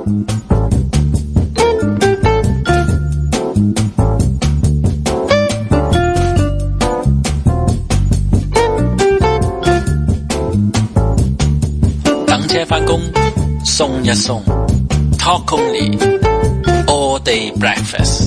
等車返工，送一送 Talk only all day breakfast。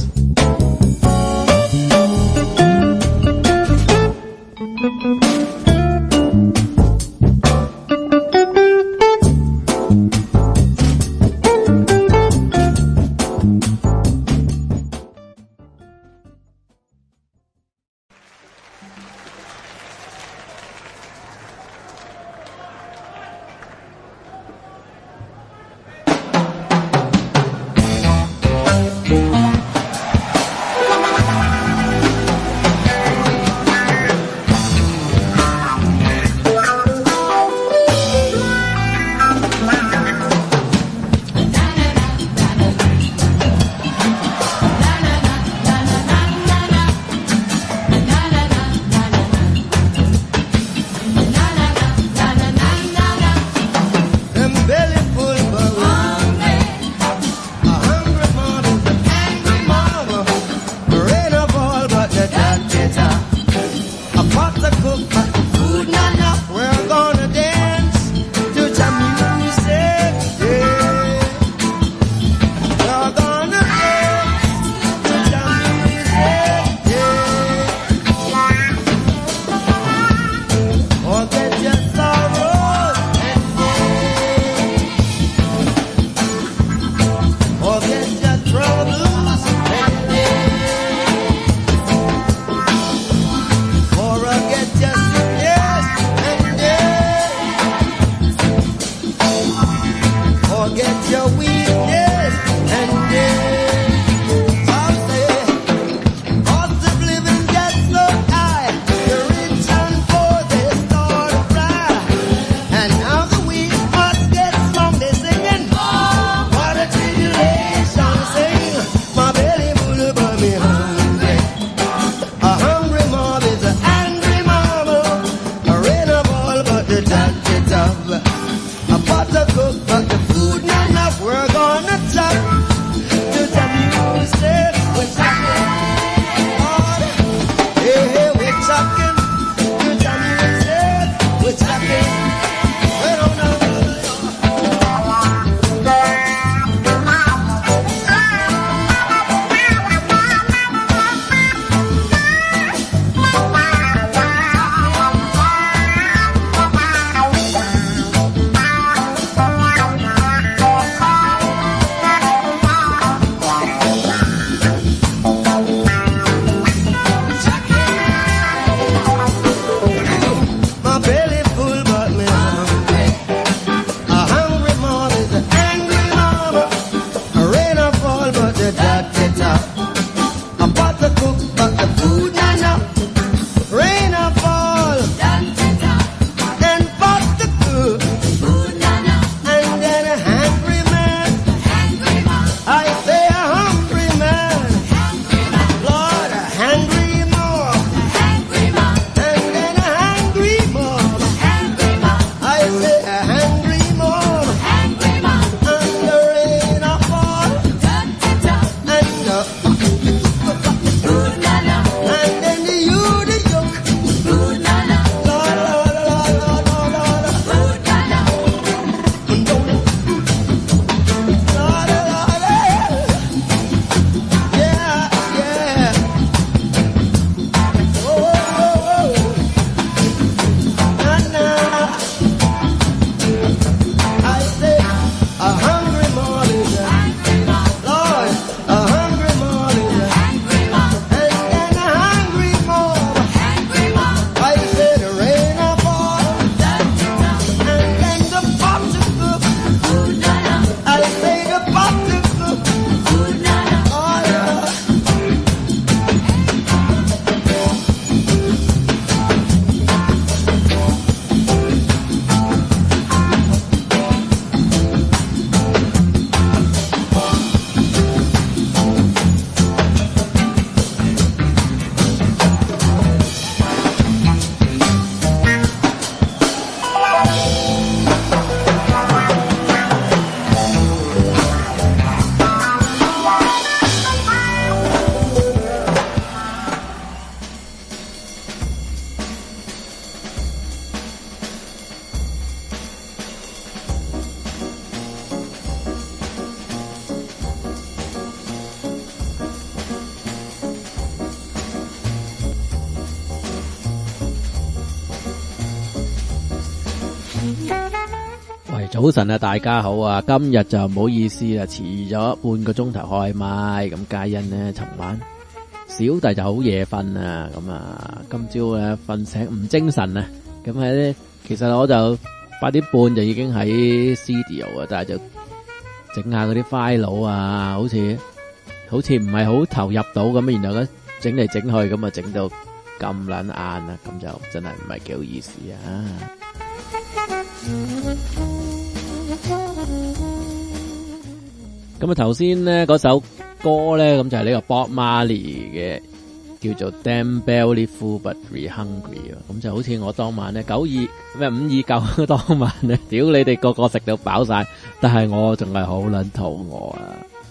早晨啊，大家好啊！今日就唔好意思啦，遲咗半個鐘頭開麥。咁皆因呢，尋晚小弟就好夜瞓啊，咁啊今朝咧瞓醒唔精神啊，咁喺咧其實我就8點半就已經喺 studio 啊，但係就整下嗰啲 file 啊，好似唔係好投入到咁，然後咧整嚟整去咁啊，整到咁撚晏啊，咁就真係唔係幾好意思啊！咁啊，頭先咧嗰首歌咧，咁就係呢個 Bob Marley 嘅，叫做 Damn Belly Full But Real Hungry 啊。咁就好似我當晚咧529當晚咧，屌你哋個個食到飽晒，但係我仲係好撚肚餓啊！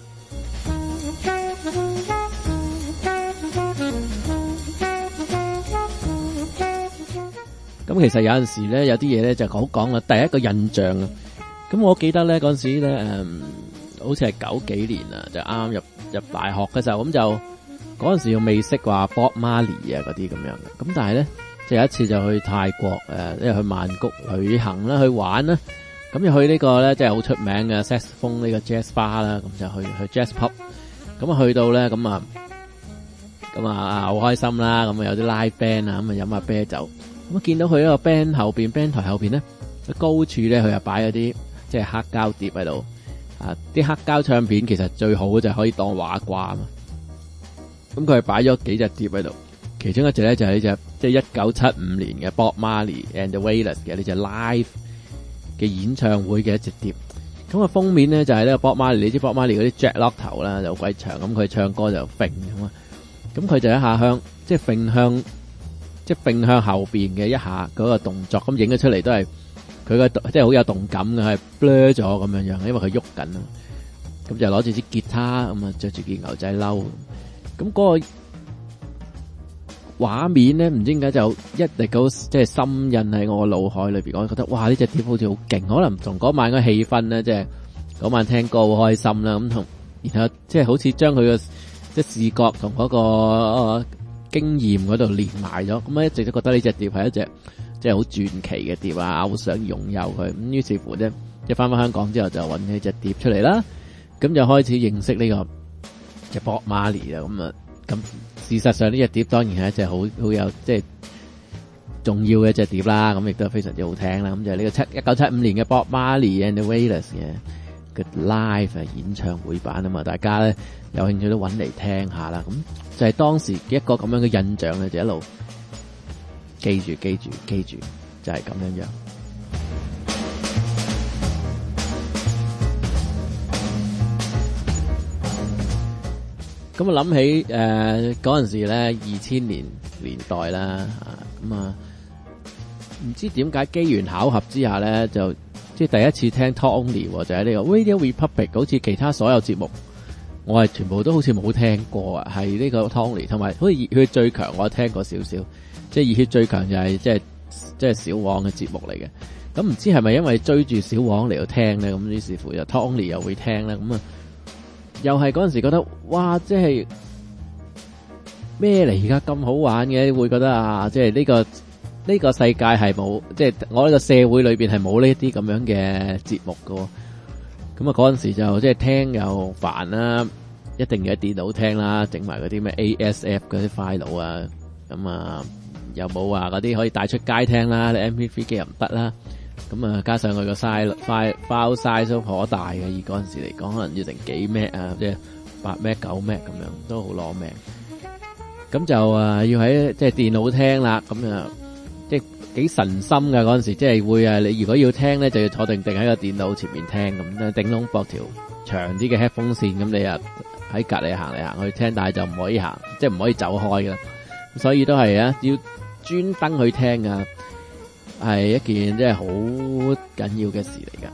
咁其實有陣時咧，有啲嘢咧就好講啦。第一個印象啊，咁我記得咧嗰陣時咧，好似係90幾年啊，就啱入大學嘅時候，咁就嗰陣時又未識話 Bob Marley 啊嗰啲咁樣嘅。咁但係咧，就有一次就去泰國因為去曼谷旅行啦，去玩啦，咁就去呢個咧即係好出名嘅 saxophone 呢個 jazz bar 啦，咁就去 jazz pub。咁啊去到咧，咁啊好開心啦，咁啊有啲 live band 啊，咁啊飲下啤酒。咁啊見到佢呢個 band 後邊 band 台後邊咧，高處咧佢又擺咗啲即係黑膠碟喺度。啊！啲黑膠唱片其實最好嘅就係可以當畫掛啊嘛。咁佢係擺咗幾隻碟喺度，其中一隻咧就係呢隻即係1975年嘅 Bob Marley and the Wailers 嘅呢隻 live 嘅演唱會嘅一隻碟。咁啊封面咧就係呢個 Bob Marley，你知 Bob Marley 嗰啲 Jack 落頭啦，就好鬼長，咁佢唱歌就揈咁啊。咁佢就一下向即係揈向後邊嘅一下嗰個動作，咁影咗出嚟都係。佢個即係好有動感嘅，係 blur 咗咁樣樣，因為佢喐緊啊。咁就攞住支吉他，咁啊着住件牛仔褸。咁嗰個畫面咧，唔知點解就一直咁即係深印喺我腦海裏邊。我覺得哇，呢隻碟好似好勁，可能同嗰晚嘅氣氛咧，即係嗰晚聽歌好開心啦。咁同然後即係好似將佢嘅即係視覺同嗰個經驗嗰度連埋咗。咁啊一直都覺得呢隻碟係一隻。即係好傳奇嘅碟啊，好想擁有佢。咁於是乎咧，即係翻香港之後就揾起隻碟出嚟啦。咁就開始認識呢個隻 Bob Marley 啦。咁事實上呢隻碟當然係一隻好有即係重要嘅一隻碟啦。咁亦都非常之好聽啦。咁就係呢個1975年嘅 Bob Marley and the Wailers 嘅 live 演唱會版啊嘛。大家咧有興趣都揾嚟聽下啦。咁就係當時一個咁樣嘅印象咧，就一路。記住，就係咁樣樣。咁啊諗起嗰陣時咧，2000年代啦，咁啊唔知點解機緣巧合之下咧，就即係第一次聽 Tony 就喺呢個 Radio Republic， 好似其他所有節目，我係全部都好似冇聽過啊，係呢個 Tony， 同埋好似熱血最強，我聽過少少。即係熱血最強就係即係小王嘅節目嚟嘅，咁唔知係咪因為追住小王嚟到聽咧，咁於是乎又 Tony 又會聽咧，咁啊又係嗰陣時覺得哇，即係咩嚟而家咁好玩嘅，會覺得啊，即係呢個世界係冇，即係我呢個社會裏邊係冇呢啲咁樣嘅節目噶，咁啊嗰陣時就即係聽又煩啦，一定要喺電腦聽啦，整埋嗰啲咩 ASF 嗰啲 file 啊，咁啊。又冇話嗰啲可以帶出街聽啦，你 MP3 機又唔得啦，咁啊加上佢個 file size 都頗大嘅，而嗰陣時嚟講可能要成幾 M 啊，即係8 M 9 M 咁樣，都好攞命。咁就要喺即係電腦聽啦，咁啊即係幾神心㗎嗰陣時，即係會你如果要聽咧，就要坐定喺個電腦前面聽咁咧，頂籠駁條長啲嘅 headphone 線，咁你啊喺隔籬行嚟行去聽，但係就唔可以行，即係唔可以走開㗎啦，所以都係要專登去聽啊，係一件即係好緊要嘅事嚟噶。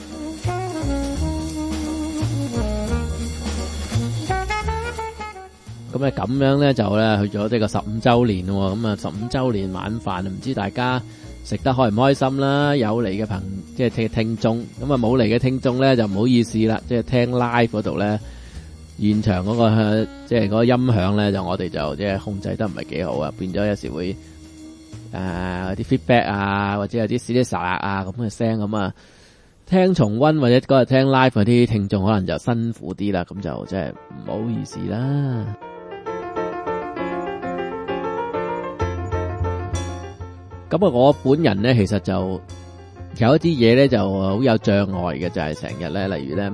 咁咧咁樣咧就咧去咗呢個15週年喎，咁啊15週年晚飯，唔知大家食得開唔開心啦？有嚟嘅即係聽眾，咁啊冇嚟嘅聽眾咧就唔好意思啦，即係聽 live 嗰度咧。現場嗰個即係嗰個音響咧，就我哋就即係控制得唔係幾好啊，變咗有時會啲 feedback 啊，或者有啲 slider 啊咁嘅聲咁啊， 聽重溫或者嗰日聽 live 嗰啲聽眾可能就辛苦啲啦，咁就真係唔好意思啦。咁啊，我本人咧其實就有一啲嘢咧就好有障礙嘅，就係成日咧，例如咧，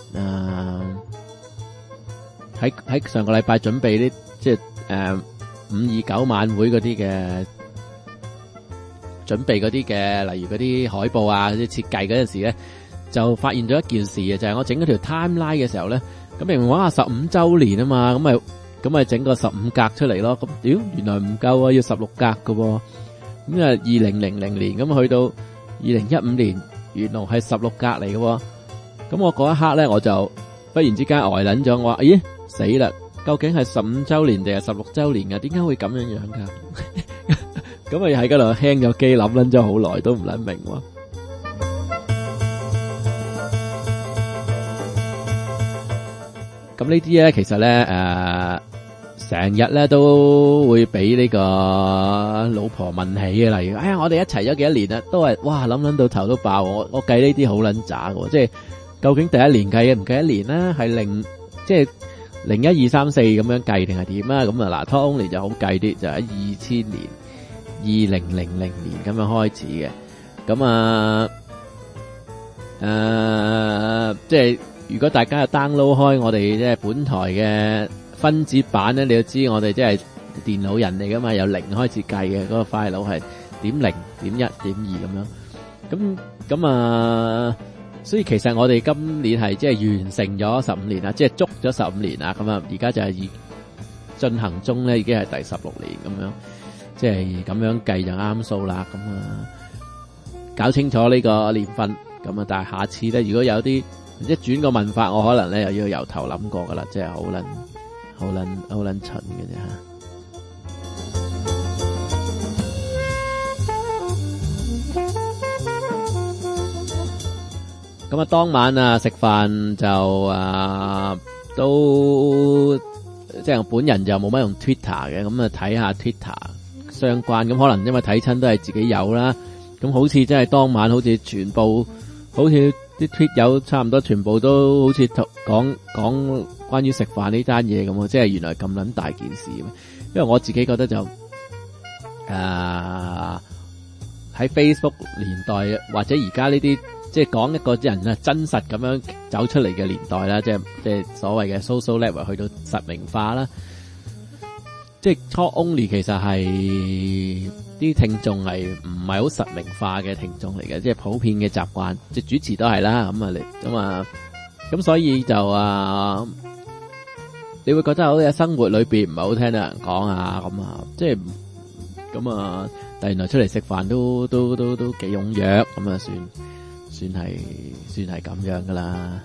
喺上個禮拜準備啲即係529晚會嗰啲嘅準備嗰啲嘅，例如嗰啲海報啊、啲設計嗰陣時咧，就發現咗一件事嘅，就係我整嗰條 timeline 嘅時候咧，咁明明話15週年啊嘛，咁咪整個15格出嚟咯，咁原來唔夠啊，要16格㗎喎。咁啊，2000年咁去到2015年，原來係16格嚟嘅喎。咁我嗰一刻咧，我就忽然之間呆撚咗，我話：咦，死啦！究竟係15週年定係16週年啊？點解會咁樣樣噶？咁啊喺嗰度輕咗機，諗撚咗好耐，都唔撚明喎。咁呢啲咧，其實咧成日咧都會俾呢個老婆問起嘅，例如我哋一齊咗幾多年啊？都係哇諗到頭都爆，我計呢啲好撚渣嘅，即係究竟第一年計唔計一年啦？係即係01、2、3、4咁樣計定係點啊？咁啊嗱 Talk Only 就好計啲，就喺2000年、2000年咁樣開始嘅。咁即係如果大家有 download 開我哋即係本台嘅分節版咧，你要知我哋即係電腦人嚟噶嘛，由0開始計嘅，嗰個 file 係.0、.1、.2咁樣。咁所以其實我哋今年係即係完成咗15年啦，即係捉咗15年啦。咁而家就係進行中咧，已經係第16年咁樣，即係咁樣計就啱數啦。搞清楚呢個年份。但係下次咧，如果有啲一轉個問法，我可能咧又要由頭諗過噶啦，即係好撚蠢嘅啫吓。當晚食飯就都即係我本人就冇乜用 Twitter 嘅，睇下 Twitter 相關，咁可能因為睇親都係自己有啦，咁好似真係當晚好似全部好似啲 tweet 友差唔多全部都好似講關於食飯呢單嘢咁，即係原來咁撚大件事。因為我自己覺得就喺 Facebook 年代或者而家呢啲即係講一個人啊真實咁樣走出嚟嘅年代啦，即係所謂嘅 social level 去到實名化啦。即係 Talk Only 其實係啲聽眾係唔係好實名化嘅聽眾嚟嘅，即係普遍嘅習慣，即係主持都係啦。咁所以就你會覺得好似喺生活裏邊唔係好聽到人講啊，即係但原來出嚟食飯都幾踴躍，算係咁樣噶啦。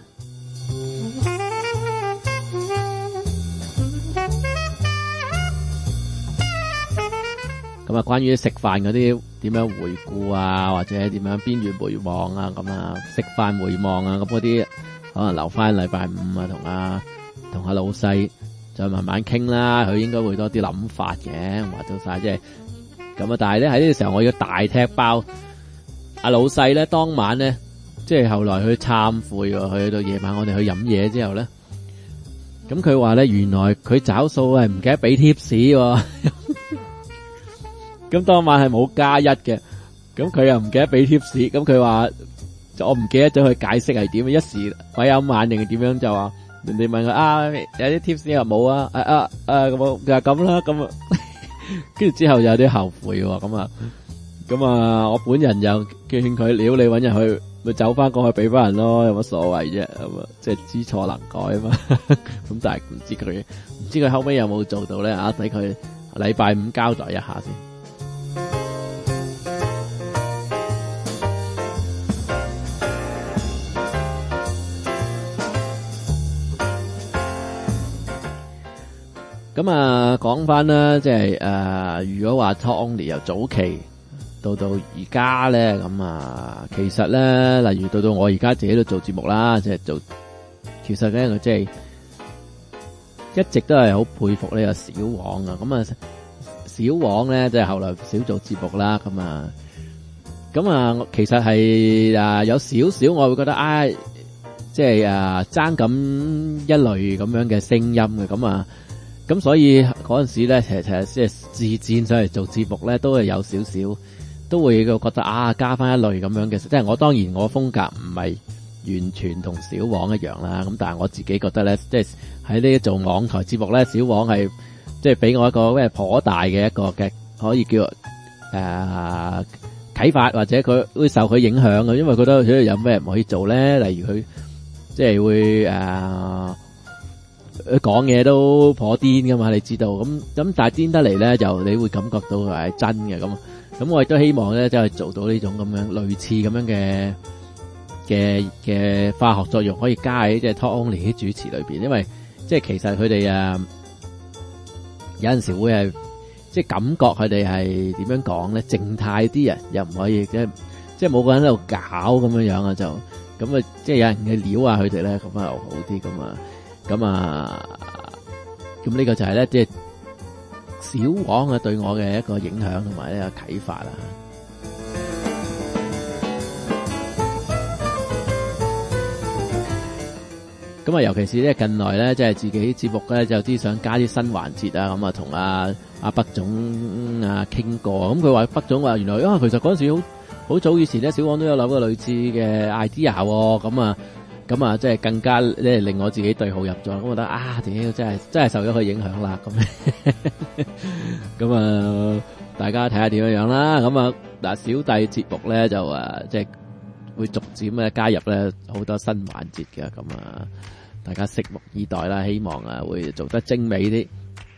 關於食飯嗰啲點樣回顧啊，或者點樣邊緣回望啊，食飯回望啊，咁嗰啲可能留翻禮拜五啊，同阿老細再慢慢傾啦，佢應該會多啲諗法嘅，話到晒即係咁啊。但係咧喺呢個時候我要大踢爆阿老細咧，當晚咧即係後來佢懺悔喎，去到夜晚我哋去飲嘢之後咧，咁佢話咧原來佢找數係唔記得俾貼士喎。咁當晚係冇加1嘅，咁佢又唔記得俾貼士，咁佢話我唔記得咗佢解釋係點，一時鬼有眼定係點樣，就話人哋問佢有啲貼士又冇啊，咁就咁啦，跟住之後就有啲後悔喎，咁我本人又勸佢，你搵人去咪走翻過去俾翻人咯，有乜所謂啫，即係知錯能改啊嘛。咁但係唔知佢後尾有冇做到咧啊？睇佢禮拜五交代一下先。講翻啦，即係如果話 Talk Only 由早期到而家咧，其實咧，例如到我而家自己都做節目啦，即係做，其實咧我即係一直都係好佩服呢個小王啊。小王咧即係後來少做節目啦， 咁啊，其實係有少少我會覺得即係爭咁一類咁樣嘅聲音嘅，咁所以嗰陣時咧，其實即係自薦上嚟做節目咧，都係有少少，都會覺得加翻一類咁樣嘅，即係我當然我風格唔係完全同小王一樣啦，咁但係我自己覺得咧，即係喺呢做網台節目咧，小王係即係俾我一個咩頗大嘅一個嘅可以叫啟發，或者佢會受佢影響嘅，因為覺得佢有咩唔可以做咧，例如佢即係會講嘢都頗癲噶嘛，你知道咁但係癲得嚟咧，就你會感覺到佢係真嘅咁我亦都希望咧，即係做到呢種咁樣類似咁樣嘅化學作用，可以加喺即係 Talk Only 啲主持裏邊，因為即係其實佢哋有陣時會係即係感覺佢哋係點樣講咧，靜態啲啊，又唔可以即係冇個人喺度搞咁樣啊，就咁即係有人嘅撩下佢哋咧，咁又好啲咁呢個就係咧，即係小王對我嘅一個影響同埋呢個啟發啦。咁尤其是咧近來咧，即係自己節目咧，就有啲想加啲新環節啊，咁同阿北總傾過，咁佢話北總話原來其實嗰陣時好早以前咧，小王都有諗過類似嘅 idea 喎，咁即係更加令我自己對號入座，咁我覺得真係受咗佢影響啦，咁大家睇下點樣啦，嗱小弟節目咧就即係會逐漸咧加入咧好多新環節嘅，大家拭目以待啦，希望會做得精美啲。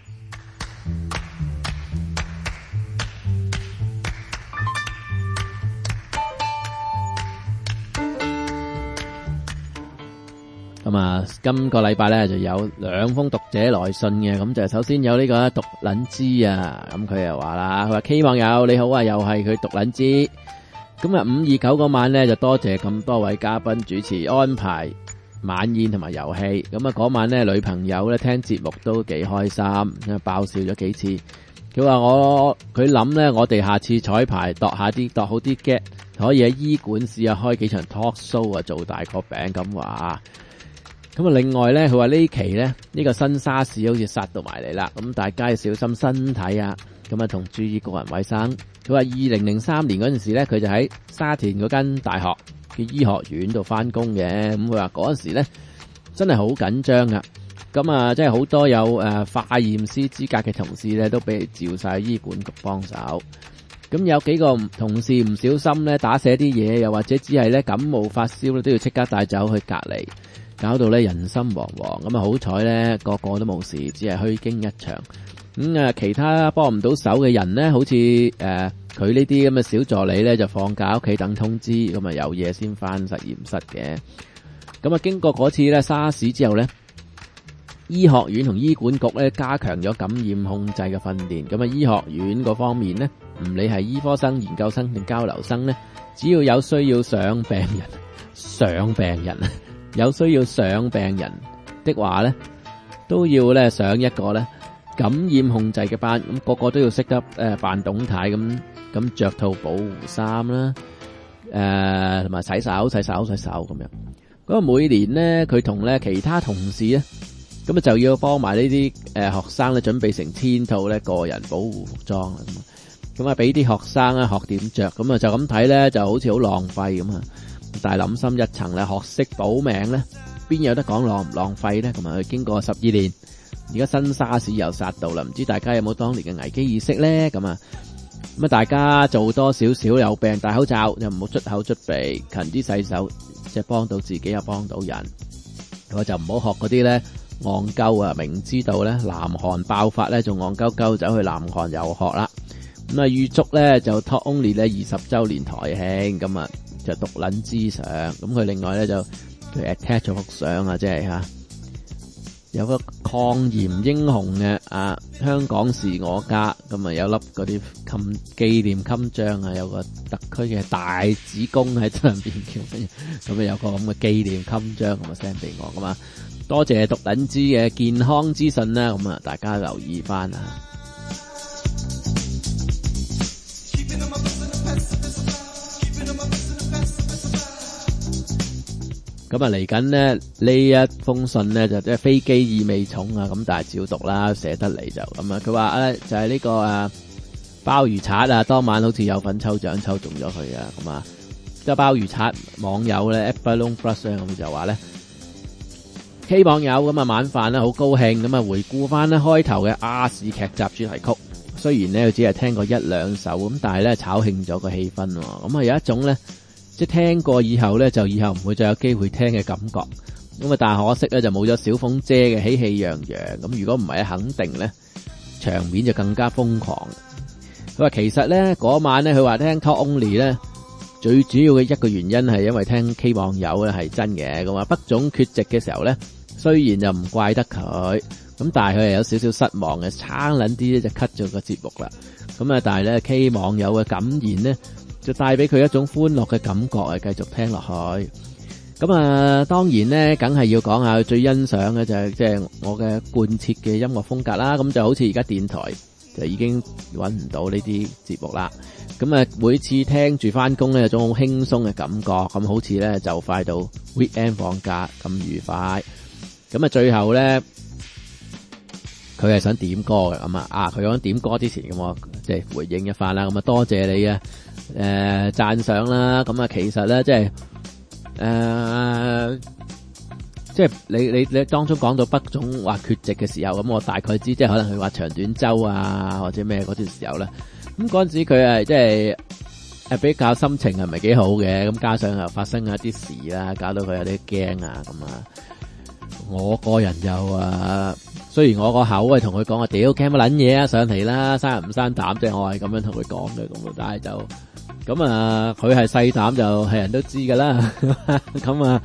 今個禮拜咧就有2封讀者來信嘅，咁就首先有呢個獨撚之啊，咁佢又話啦，佢話 K 網友你好啊，又係佢獨撚之，咁529嗰晚咧就多謝咁多位嘉賓主持安排晚宴同埋遊戲，咁嗰晚咧女朋友咧聽節目都幾開心，爆笑咗幾次，佢話佢諗咧我哋下次彩排度好啲 get， 可以喺醫館試下開幾場 talk show 做大個餅咁話。咁另外咧，佢話呢期咧呢個新沙士好似殺到埋嚟啦，咁大家要小心身體啊，同注意個人衛生。佢話2003年嗰陣時咧，佢就喺沙田嗰間大學嘅醫學院度翻工嘅，咁佢話嗰陣時咧真係好緊張噶，即係好多有化驗師資格嘅同事咧都俾召晒醫管局幫手，咁有幾個同事唔小心咧打瀉啲嘢，又或者只係咧感冒發燒咧都要即刻帶走去隔離。搞到咧人心惶惶，咁好彩咧個個都冇事，只係虛驚一場。其他幫唔到手嘅人咧，好似佢呢啲咁嘅小助理咧，就放假屋企等通知，咁有嘢先翻實驗室嘅。咁經過嗰次咧沙士之後咧，醫學院同醫管局咧加強咗感染控制嘅訓練。咁醫學院嗰方面咧，唔理係醫科生、研究生定交流生咧，只要有需要上病人有需要上病人的話咧，都要咧上一個咧感染控制嘅班，咁個個都要識得扮董太咁着套保護衫啦，同埋洗手咁樣。咁每年咧佢同咧其他同事咧，咁就要幫埋呢啲學生咧準備成1000套咧個人保護服裝，咁俾啲學生咧學點着，咁就咁睇咧就好似好浪費咁啊！但係諗深一層咧，學識保命咧，邊有得講浪唔浪費咧？佢經過12年，而家新沙士又殺到啦，唔知大家有冇當年嘅危機意識咧？咁大家做多少少有病戴口罩，又唔好捽口捽鼻，勤啲洗手，即係幫到自己又幫到人。我就唔好學嗰啲咧戇鳩啊！明知道咧南韓爆發咧，仲戇鳩鳩走去南韓遊學啦。預祝咧就 Talk Only 咧20週年台慶咁就獨撚之相，咁佢另外咧就佢 attach 咗幅相啊，即係有個抗炎英雄嘅香港是我家，咁有粒嗰啲紀念襟章啊，有個特區嘅大紫公喺上邊叫乜嘢，咁有個咁嘅紀念襟章咁send俾我噶嘛，多謝獨撚之嘅健康資訊啦，咁大家留意翻啊。 咁啊嚟緊呢一封信咧就即係飛機意味重啊，咁但係照讀啦，寫得嚟就咁啊。佢話咧就係呢個鮑魚刷啊，當晚好似有份抽獎抽中咗佢啊，咁啊即係鮑魚刷網友咧 Epsilon Plus 咧咁就話咧 K 網友咁啊晚飯咧好高興咁啊回顧翻咧開頭嘅亞視劇集主題曲，雖然咧佢只係聽過一兩首咁，但係咧炒興咗個氣氛喎，咁啊有一種咧。即係聽過以後咧，就以後唔會再有機會聽嘅感覺。咁啊，但係可惜咧，就冇咗小鳳姐嘅喜氣洋洋。咁如果唔係，肯定咧場面就更加瘋狂。佢話其實咧嗰晚咧，佢話聽 Talk Only 咧，最主要嘅一個原因係因為聽 K 網友咧係真嘅。咁啊，北總缺席嘅時候咧，雖然就唔怪得佢，咁但係佢係有少少失望嘅，差撚啲咧就 cut 咗個節目啦。咁啊，但係咧 K 網友嘅感言咧，就帶俾佢一種歡樂嘅感覺啊！繼續聽落去，咁啊，當然咧，梗係要講下佢最欣賞嘅就係即係我嘅貫徹嘅音樂風格啦。咁就好似而家電台就已經揾唔到呢啲節目啦。咁啊，每次聽住翻工咧，有種好輕鬆嘅感覺，咁好似咧就快到 weekend 放假咁愉快。咁啊，最後咧，佢係想點歌嘅，咁啊，佢講點歌之前咁我即係回應一番啦。咁啊，多謝你啊！讚賞啦，咁啊，其實咧，即係你當中講到北總話缺席嘅時候，咁我大概知，即係可能佢話長短周啊，或者咩嗰段時候咧，咁嗰陣時佢係即係比較心情係唔係幾好嘅，咁加上又發生一啲事啦，搞到佢有啲驚啊，咁啊，我個人又雖然我個口係同佢講屌驚乜撚嘢啊，上嚟啦，生人唔生膽，即係我係咁樣同佢講嘅，咁但係就。咁啊，佢係細膽就係人都知噶啦。咁啊，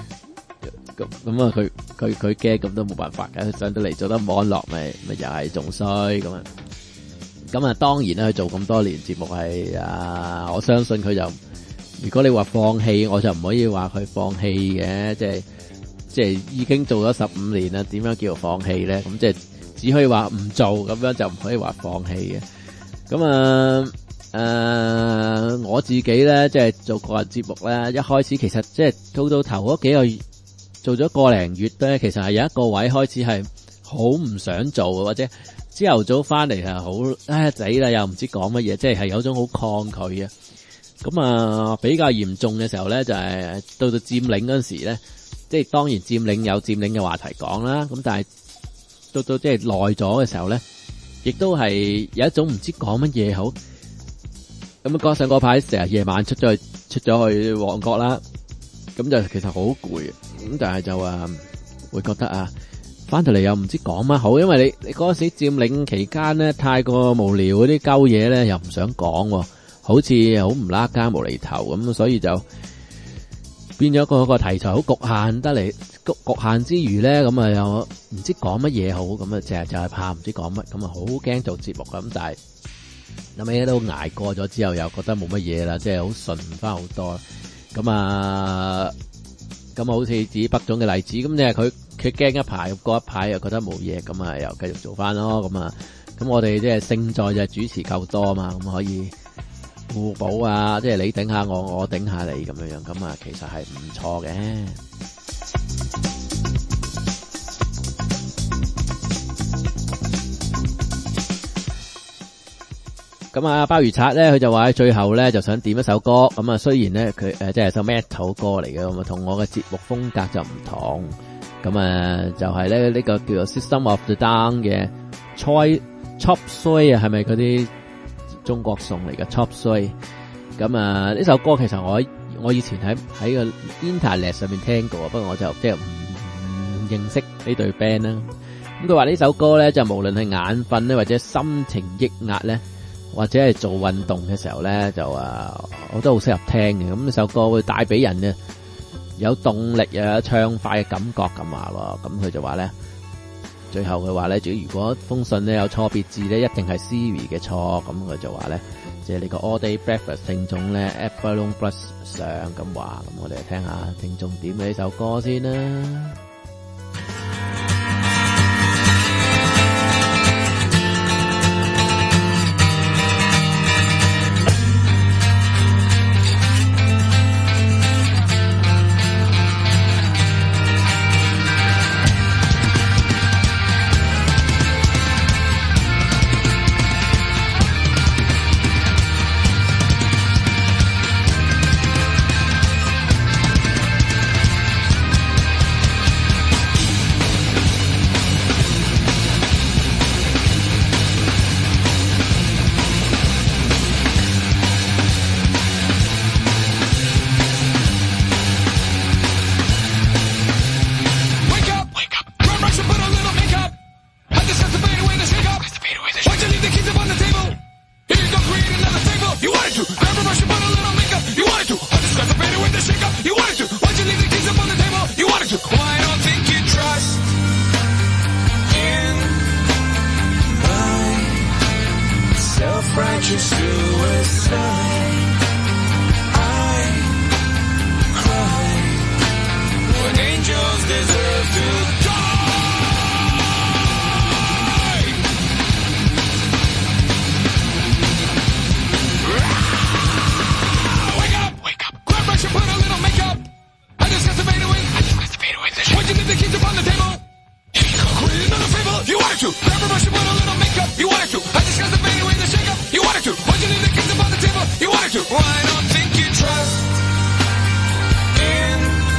佢驚咁都冇辦法嘅。上到嚟做得網絡咪又係仲衰咁啊。咁啊，當然啦，佢做咁多年節目係我相信佢就如果你話放棄，我就唔可以話佢放棄嘅。即係已經做咗15年啦，點樣叫做放棄咧？咁即係只可以話唔做，咁樣就唔可以話放棄嘅。咁啊。我自己咧，即係做個人節目咧，一開始其實即係到頭嗰幾個月，做咗個零月咧，其實係有一個位開始係好唔想做，或者朝頭早翻嚟係好仔啦，又唔知講乜嘢，即係有種好抗拒啊。咁啊，比較嚴重嘅時候咧，就係到佔領嗰陣時咧，即係當然佔領有佔領嘅話題講啦。咁但係到即係耐咗嘅時候咧，亦都係有一種唔知講乜嘢好。咁上嗰排成日夜晚出咗去旺角啦，咁就其實好攰，咁但係就會覺得翻到嚟又唔知講乜好，因為你嗰陣時佔領期間咧太過無聊嗰啲鳩嘢咧又唔想講，好似好唔拉更無厘頭咁，所以就變咗個題材好局限得嚟，局限之餘咧咁又唔知講乜嘢好，咁就係怕唔知講乜，咁好驚做節目咁，但係。咁咩都捱過咗之後，又覺得冇乜嘢啦，即係好順翻好多。咁好似指北總嘅例子，咁即係佢驚一排，過一排又覺得冇嘢，咁又繼續做翻咯。咁我哋即係勝在就主持夠多嘛，咁可以互補啊，即係你頂下我，我頂下你咁樣，咁其實係唔錯嘅。咁鮑魚刷咧，佢就話喺最後咧就想點一首歌。咁雖然咧佢即係首 metal 歌嚟嘅，咁同我嘅節目風格就唔同。咁就係咧呢個叫做 System of the Down 嘅 Chop Suey 係咪嗰啲中國餸嚟嘅 Chop Suey？咁呢首歌其實我以前喺個 internet 上面聽過，不過我就即係唔認識呢隊 band 啦。咁佢話呢首歌咧就無論係眼瞓咧或者心情抑壓咧，或者係做運動嘅時候咧，就我都好適合聽嘅。咁呢首歌會帶俾人嘅有動力有暢快嘅感覺咁話咯。咁佢就話咧，最後佢話咧，如果封信咧有錯別字咧，一定係 Siri 嘅錯。咁佢就話咧，即係呢個 All Day Breakfast 聽眾咧 Epsilon Plus 上咁話。咁我哋聽下聽眾點嘅呢首歌先啦。 self-righteous suicide. I cry when angels deserve to die. Wake up! Wake up! Grab brush and put a little makeup. I discussed the fade away. What you need to keep upon the table? Create another fable. You wanted to. Grab a brush and put a little makeup. You wanted to. I discussed the fade away, the shake up. You wanted to. What you need to keep upon the table? You wanted to. Well, I don't think you trust in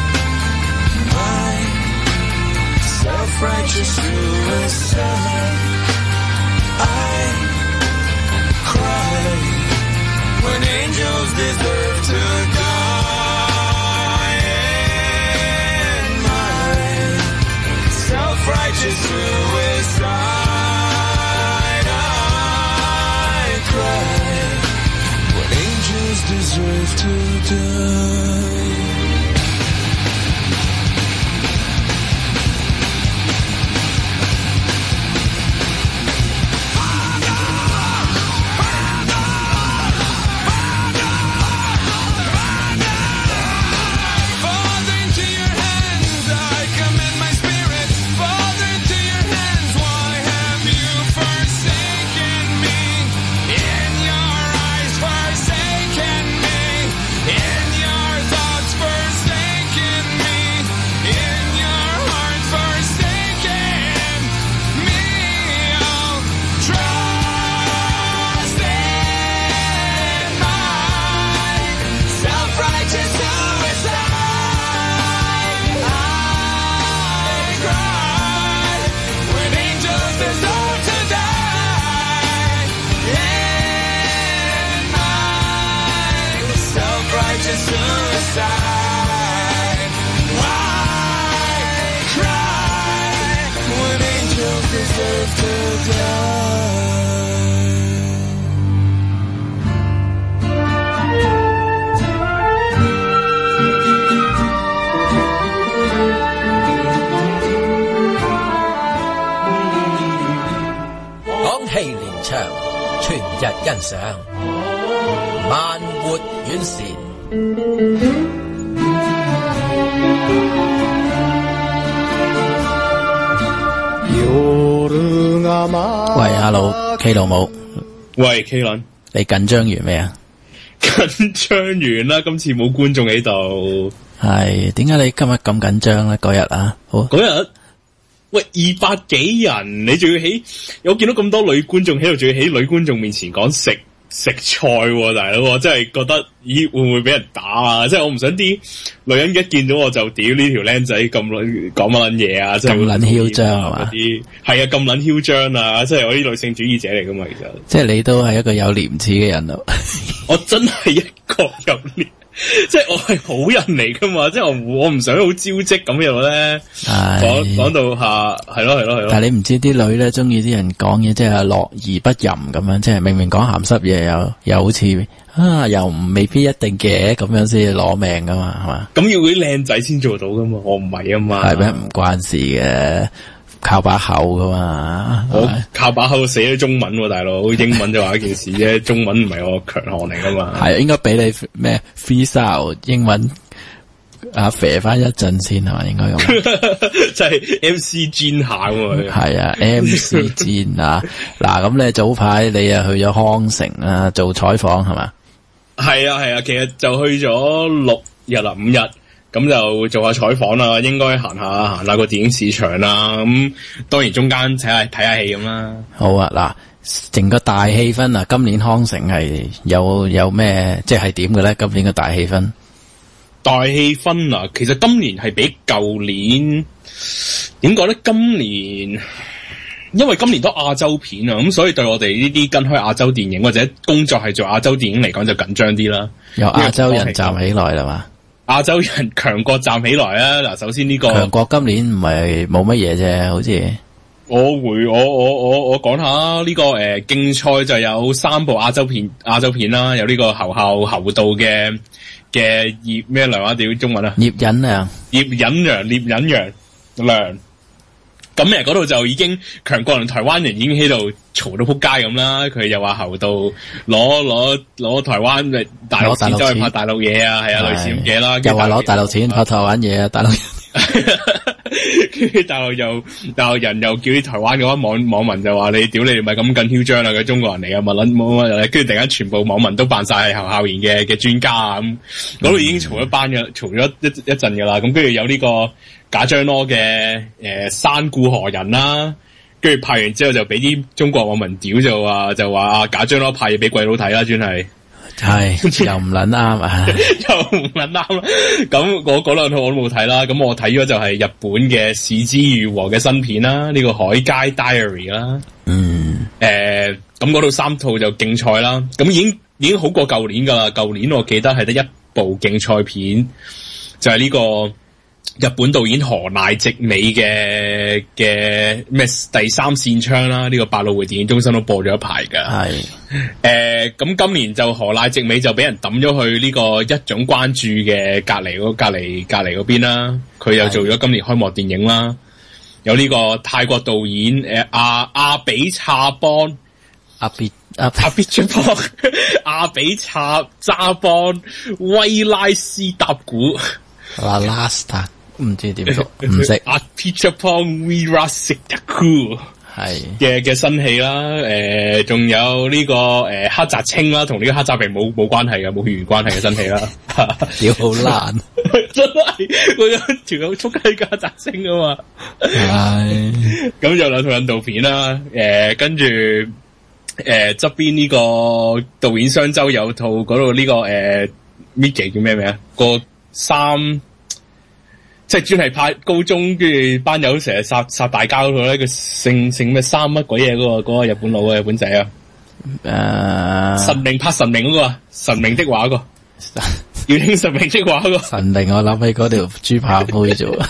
my self-righteous suicide. I cry when angels deserve to die. In my self-righteous suicide, I cry when angels deserve to die. Father, into your hands I commend my spirit. Father, into your hands, why have you forsaken me? In your eyes forsaken me. In your thoughts forsaken me. In your heart forsaken me. Oh, trust in my self-righteous suicide. I cry when angels deserve to die. In my self-righteous suicide, I cry when angels deserve to die. 講戲連場，全日欣賞，慢活遠視。喂，阿老 K 老母， 喂 K 倫， 你緊張完未啊？ 緊張完啦，今次冇觀眾喺度。 係點解你今日咁緊張咧？嗰日啊，好嗰日喂200幾人，你仲要喺我見到咁多女觀眾喺度，仲要喺女觀眾面前講食菜喎，大佬，我真係覺得咦會唔會俾人打啊？即係我唔想啲女人一見到我就屌呢條僆仔咁講乜撚嘢啊！即係咁撚囂張係嘛？ 啲係啊，咁撚囂張啊！即係我啲女性主義者嚟噶嘛，其實即係你都係一個有廉恥嘅人咯。 我真係一個有廉。即係我係好人嚟噶嘛，即係我唔想好招積咁樣咧。講到下係咯。 但係你唔知啲女咧中意啲人講嘢，即係樂而不淫咁樣，即係明明講鹹濕嘢又好似又未必一定嘅咁樣先攞命噶嘛，係嘛？ 咁要啲靚仔先做到噶嘛，我唔係啊嘛。 係咩？唔關事嘅。靠把口噶嘛， 我靠把口寫咗中文喎，大佬，英文就話一件事啫，中文唔係我強項嚟噶嘛。 係應該俾你咩 freestyle 英文肥翻一陣先係嘛？應該咁。 就係 MC 煎下喎。 係啊 ，MC 煎啊！嗱，咁你早排你啊去咗康城啊做採訪係嘛？ 係啊，其實就去咗6日啦，5日。咁就做下採訪啦，應該行下個電影市場啦。咁當然中間睇下戲咁啦。 好啊，嗱，整個大氣氛啊，今年康城係有咩即係點嘅咧？今年嘅大氣氛啊，其實今年係比舊年點講咧？今年因為今年都亞洲片啊，咁所以對我哋呢啲跟開亞洲電影或者工作係做亞洲電影嚟講就緊張啲啦。 有亞洲人站起來啦嘛？ 亞洲人強國站起來啊！嗱，首先呢個強國今年唔係冇乜嘢啫，好似我講下呢個競賽就有3部亞洲片啦，有呢個侯道嘅葉咩良啊？屌中文啊？ 葉隱娘咁嗰度就已經強國同台灣人已經喺度嘈到撲街咁啦，佢又話侯道攞台灣嘅大陸錢走去拍大陸嘢啊，係啊，類似咁嘢啦， 又話攞大陸錢拍台灣嘢啊，大陸跟住大陸人又叫啲台灣嘅話網民就話你屌你咪咁緊囂張啦，佢中國人嚟啊，乜撚冇乜，跟住突然間全部網民都扮晒係校園嘅專家啊，咁嗰度已經嘈咗一陣噶啦，咁跟住有呢個賈樟柯嘅山顧何人啦，跟住拍完之後就俾啲中國網民屌就話賈樟柯拍嘢俾鬼佬睇啦，專係。 係又唔撚啱啊！ 又唔撚啱啦。咁我嗰兩套我都冇睇啦。咁我睇咗就係日本嘅《是枝裕和》嘅新片啦，呢個《海街 Diary》啦。咁嗰度3套就競賽啦。咁已經好過舊年噶啦。舊年我記得係得一部競賽片，就係呢個日本導演河瀨直美嘅咩第三扇窗啦，呢個百老匯電影中心都播咗一排噶。係咁今年就河瀨直美就俾人抌咗去呢個一種關注嘅隔離嗰邊啦。佢又做咗今年開幕電影啦。有呢個泰國導演阿比查邦阿比查邦阿比查扎邦威拉斯達古 Lasta 唔知點讀，唔識。 阿 Pichapong Wirasitaku 係嘅新戲啦，仲有呢個黑澤清啦，同呢個黑澤明冇關係嘅，冇血緣關係嘅新戲啦。 屌好爛， 真係我有條友捉雞嘅黑澤清啊嘛。係咁有兩套印度片啦，跟住側邊呢個導演商周有套嗰度呢個Mickey 叫咩名啊？個3。即係專係拍高中，跟住班友成日殺大交嗰套咧，佢姓咩三乜鬼嘢嗰個日本佬啊，日本仔啊，神明拍神明嗰個，神明的話嗰個，要聽神明的話嗰個。神明我諗起嗰條豬扒妹啫。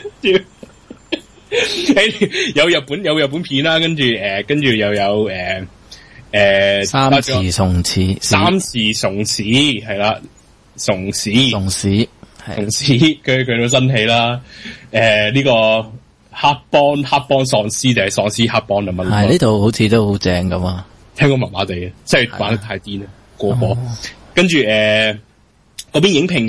有日本片啦，跟住又有三時松始係啦，松始。同時佢到新戲啦，呢個黑幫喪屍定係喪屍黑幫咁樣？係呢度好似都好正咁啊！聽講麻麻地嘅，即係玩得太癲啦，過火。跟住嗰邊影評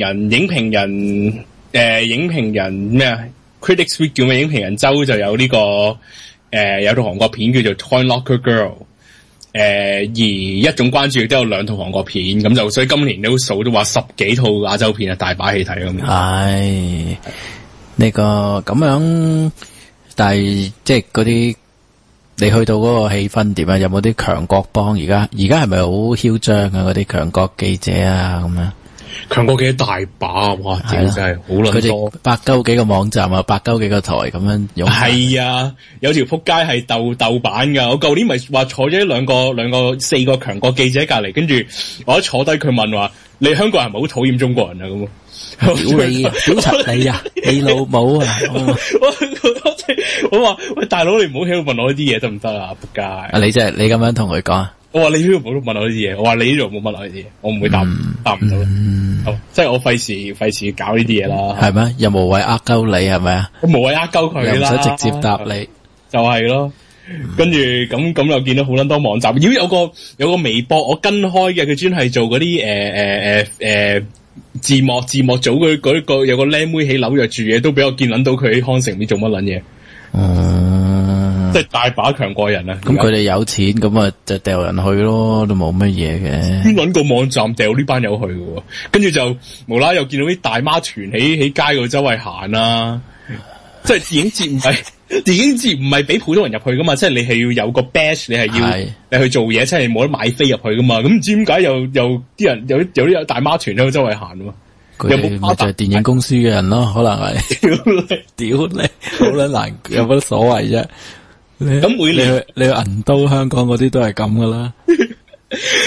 人咩啊 ？Critics Week 叫咩？影評人周就有呢個有套韓國片叫做《Toy Locker Girl》。而一種關注亦都有2套韓國片，咁就所以今年都數都話10幾套亞洲片啊，大把戲睇咁。係呢個咁樣，但係即係嗰啲你去到嗰個氣氛點啊？有冇啲強國幫？而家係咪好囂張啊？嗰啲強國記者啊咁樣。強國記者大把，哇！真係好撚多。佢哋8幾個網站啊，8幾個台咁樣用。係啊，有條撲街係豆瓣噶。我舊年咪話坐咗4個強國記者隔籬，跟住我一坐低，佢問話：你香港人係咪好討厭中國人啊？咁屌你啊！屌柒你啊！你老母啊！我話喂，大佬你唔好喺度問我呢啲嘢得唔得啊？撲街！啊，你咁樣同佢講啊？我話你呢度冇問我呢啲嘢，我話你呢度冇問我呢啲嘢，我唔會答唔到。即係我費事搞呢啲嘢啦。係咩？又無謂呃鳩你係咪啊？我無謂呃鳩佢啦，又唔使直接答你，就係咯。跟住咁又見到好撚多網站，如果有個微博我跟開嘅，佢專係做嗰啲字幕組嗰個有個靚妹喺紐約住嘅，都俾我見撚到佢喺康城邊做乜撚嘢。即係大把強國人啊！咁佢哋有錢，咁啊就掉人去咯，都冇乜嘢嘅。先搵個網站掉呢班友去嘅，跟住就無啦又見到啲大媽團喺街度周圍行啊！即係電影節唔係俾普通人入去噶嘛，即係你係要有個 badge， 你係要你去做嘢，即係冇得買飛入去噶嘛。咁唔知點解又啲人有啲大媽團喺度周圍行啊？佢哋咪就係電影公司嘅人咯，可能係。屌你，好撚難，有乜所謂啫？咁每年你去銀都香港嗰啲都係咁噶啦。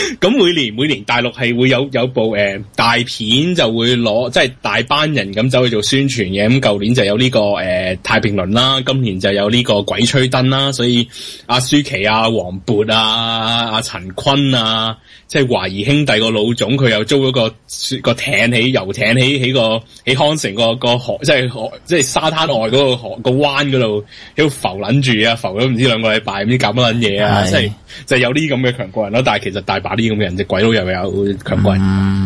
咁每年大陸係會有部大片就會攞，即係大班人咁走去做宣傳嘅。咁舊年就有呢、個太平輪啦，今年就有呢個鬼吹燈啦。所以阿舒淇、阿黃渤啊、阿陳坤啊，即係華誼兄弟個老總，佢又租咗個艇起遊艇喺康城個河，即係沙灘外嗰個河個灣嗰度喺度浮撚住啊，浮咗唔知2個禮拜，唔知搞乜撚嘢啊，即係就有啲咁嘅強國人咯。但係其實大把啲咁嘅人，隻鬼佬又有強國人。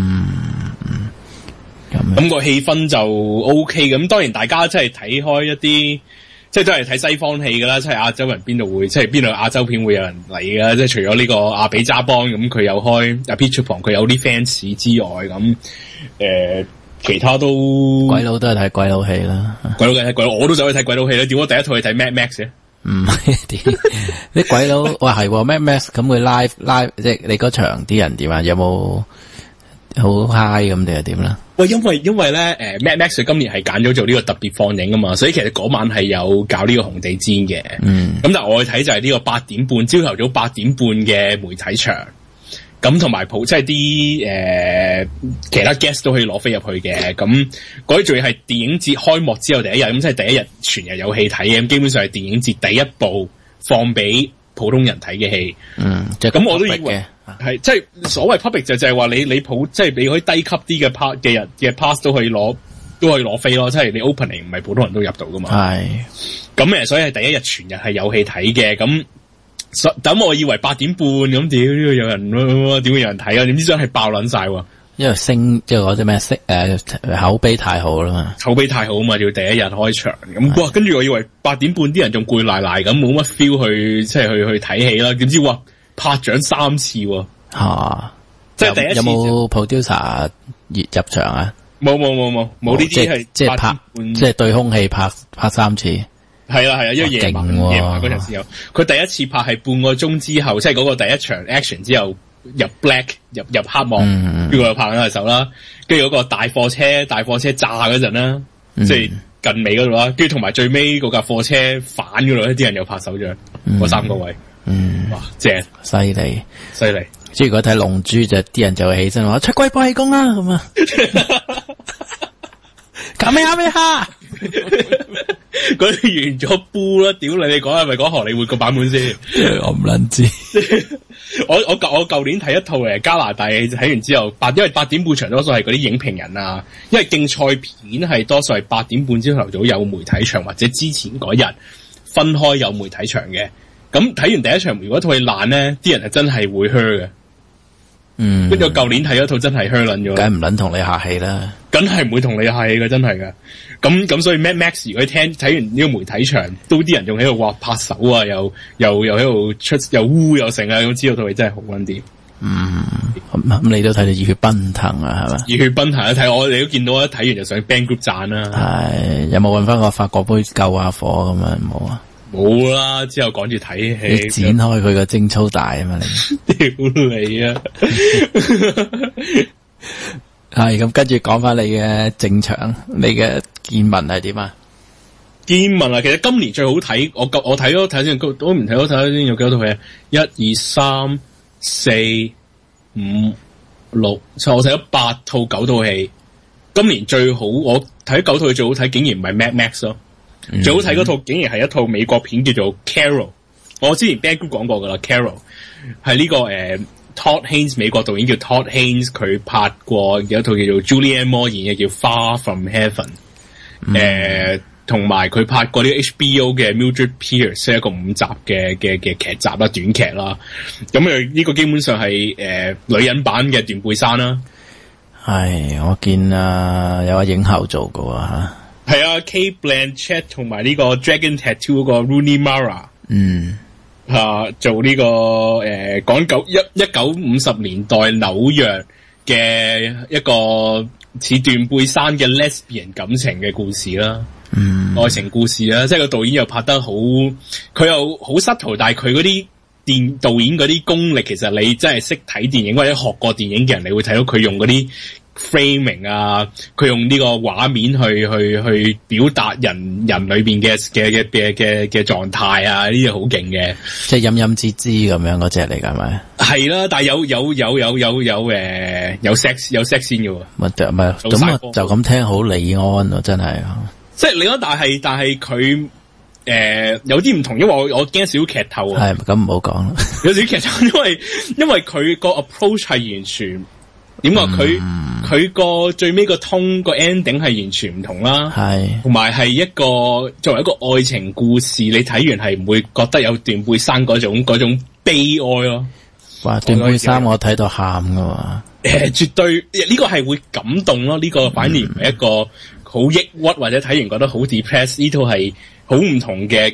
咁個氣氛就 OK 咁，當然大家真係睇開一啲，即係都係睇西方戲噶啦，即係亞洲人邊度會，即係邊度亞洲片會有人嚟噶？即係除咗呢個阿比揸幫咁，佢有開阿 Peter Pan，佢有啲 fans 之外，咁其他都鬼佬都係睇鬼佬戲啦， 鬼佬嘅睇鬼佬，我都走去睇鬼佬戲啦。點解第一套去睇 Mad Max 嘅？ 唔係啲鬼佬，哇係 Mad Max 咁佢 live 即係你嗰場啲人點啊？有冇好 high 咁定係點啦？ 喂，因為咧Mad Max 佢今年係揀咗做呢個特別放映啊嘛，所以其實嗰晚係有搞呢個紅地氈嘅。咁但係我去睇就係呢個8點半，朝頭早8點半嘅媒體場。咁同埋即係啲其他 guest 都可以攞飛入去嘅。咁嗰啲仲要係電影節開幕之後第一日，咁即係第一日全日有戲睇嘅。咁基本上係電影節第一部放俾普通人睇嘅戲。咁我都以為係即係所謂 public 就係話你即係你可以低級啲嘅 part 嘅人嘅 pass 都可以攞飛咯。即係你 opening 唔係普通人都入到噶嘛。係。咁所以係第一日全日係有戲睇嘅。咁我以為8點半咁，屌有人點會有人睇啊？點知真係爆撚晒喎！ 因為即係嗰啲咩口碑太好啦嘛， 口碑太好嘛，要第一日開場咁。哇！跟住我以為8點半啲人仲攰賴賴咁，冇乜 feel 去即係去睇戲啦。點知哇拍獎3次喎即係第一次。有冇 producer 入場啊？冇呢啲係即係拍即係對空戲拍3次。 係啦，因為夜晚嗰陣時候，佢第一次拍係半個鐘之後，即係嗰個第一場 action 之後入 black 入黑幕，呢個又拍緊手啦。跟住嗰個大貨車炸嗰陣啦，即係近尾嗰度啦。跟住同埋最尾嗰架貨車反嗰度，啲人又拍手掌，嗰3個位，哇，正， 犀利。即係如果睇龍珠就啲人就會起身話出龜波氣功啦咁啊，搞咩哈？ 嗰啲完咗煲啦，屌你講係咪講荷里活個版本先？ 我唔撚知。 我舊年睇一套加拿大戲，睇完之後因為8點半場多數係嗰啲影評人啊，因為競賽片係多數係8點半朝頭早有媒體場，或者之前嗰日分開有媒體場嘅。咁睇完第一場，如果套戲爛咧，啲人係真係會 hurt 嘅。跟住我舊年睇嗰套真係 hurt 撚咗， 梗唔撚同你客氣啦， 梗係唔會同你客氣嘅，真係㗎。咁所以 Mad Max 如果睇完呢個媒體場，都啲人仲喺度話拍手啊，又喺度出又污又成啊，咁知道套戲真係好溫啲。 咁你都睇到熱血奔騰啊，係嘛？ 熱血奔騰一睇，我哋都見到一睇完就上 Band Group 讚啦。 係有冇搵翻個法國杯救下火咁啊？冇啊， 冇啦。之後趕住睇戲， 你展開佢個貞操帶啊嘛，你屌你啊！ 係咁，跟住講翻你嘅正場，你嘅見聞係點啊？ 見聞啊，其實今年最好睇，我睇咗睇先，我唔睇咗睇先，有幾多套戲？1、2、3、4、5、6，我睇咗8套9套戲。今年最好，我睇9套戲最好睇，竟然唔係 Mad Max 咯。最好睇嗰套竟然係一套美國片叫做 Carol。我之前 Band Group 講過噶啦 ，Carol 係呢個Todd Haynes 美國導演叫 Todd Haynes， 佢拍過有一套叫做 Julianne Moore 演嘅叫 Far From Heaven， 同埋佢拍過啲 HBO 嘅 Mildred Pierce 係一個5集嘅劇集啦，短劇啦。咁呢個基本上係女人版嘅斷背山啦。 係我見有個影后做過吓。 係啊 ，Cate Blanchett 同埋呢個 Dragon Tattoo 嗰個 Rooney Mara。做呢個講1950年代紐約嘅一個似斷背山嘅 lesbian 感情嘅故事啦，愛情故事啦，即係個導演又拍得好，佢又好subtle，但係佢嗰啲導演嗰啲功力，其實你真係識睇電影或者學過電影嘅人，你會睇到佢用嗰啲 framing 啊，佢用呢個畫面去表達人裏邊嘅狀態啊，呢啲好勁嘅， 即係陰陰滋滋咁樣嗰隻嚟㗎係咪？ 係啦，但係有 sex 先嘅喎， 唔係咁啊，就咁聽好李安啊，真係。 即係李安，但係佢有啲唔同，因為我驚少劇透啊。 係咁唔好講啦。 有少劇透，因為佢個 approach 係完全點話，佢個最尾個通個 ending 係完全唔同啦。係，同埋係一個作為一個愛情故事，你睇完係唔會覺得有斷背山嗰種悲哀咯。 哇！斷背山我睇到喊噶嘛。 絕對呢個係會感動咯。呢個反而唔係一個好抑鬱或者睇完覺得好 depressed。呢套係好唔同嘅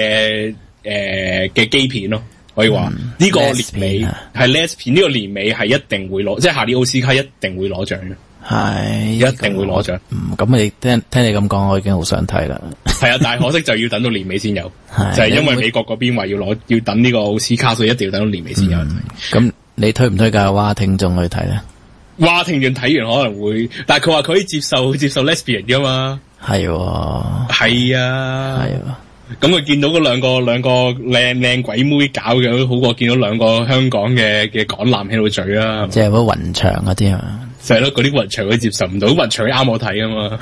基片咯。可以話呢個年尾係 Les 片，呢個年尾係一定會攞，即係下年奧斯卡一定會攞獎嘅，係一定會攞獎。 咁你聽你咁講，我已經好想睇啦。係啊，但係可惜就要等到年尾先有，就係因為美國嗰邊話要等呢個奧斯卡，所以一定要等到年尾先有。 咁你推唔推介蛙聽眾去睇咧？ 蛙聽眾睇完可能會，但係佢話佢可以接受 lesbian 噶嘛？係啊。咁佢見到嗰兩個靚鬼妹搞嘅，好過見到兩個香港嘅港男喺度嘴啦。 即係嗰雲長嗰啲啊， 就係咯，嗰啲雲長佢接受唔到，雲長啱我睇啊嘛。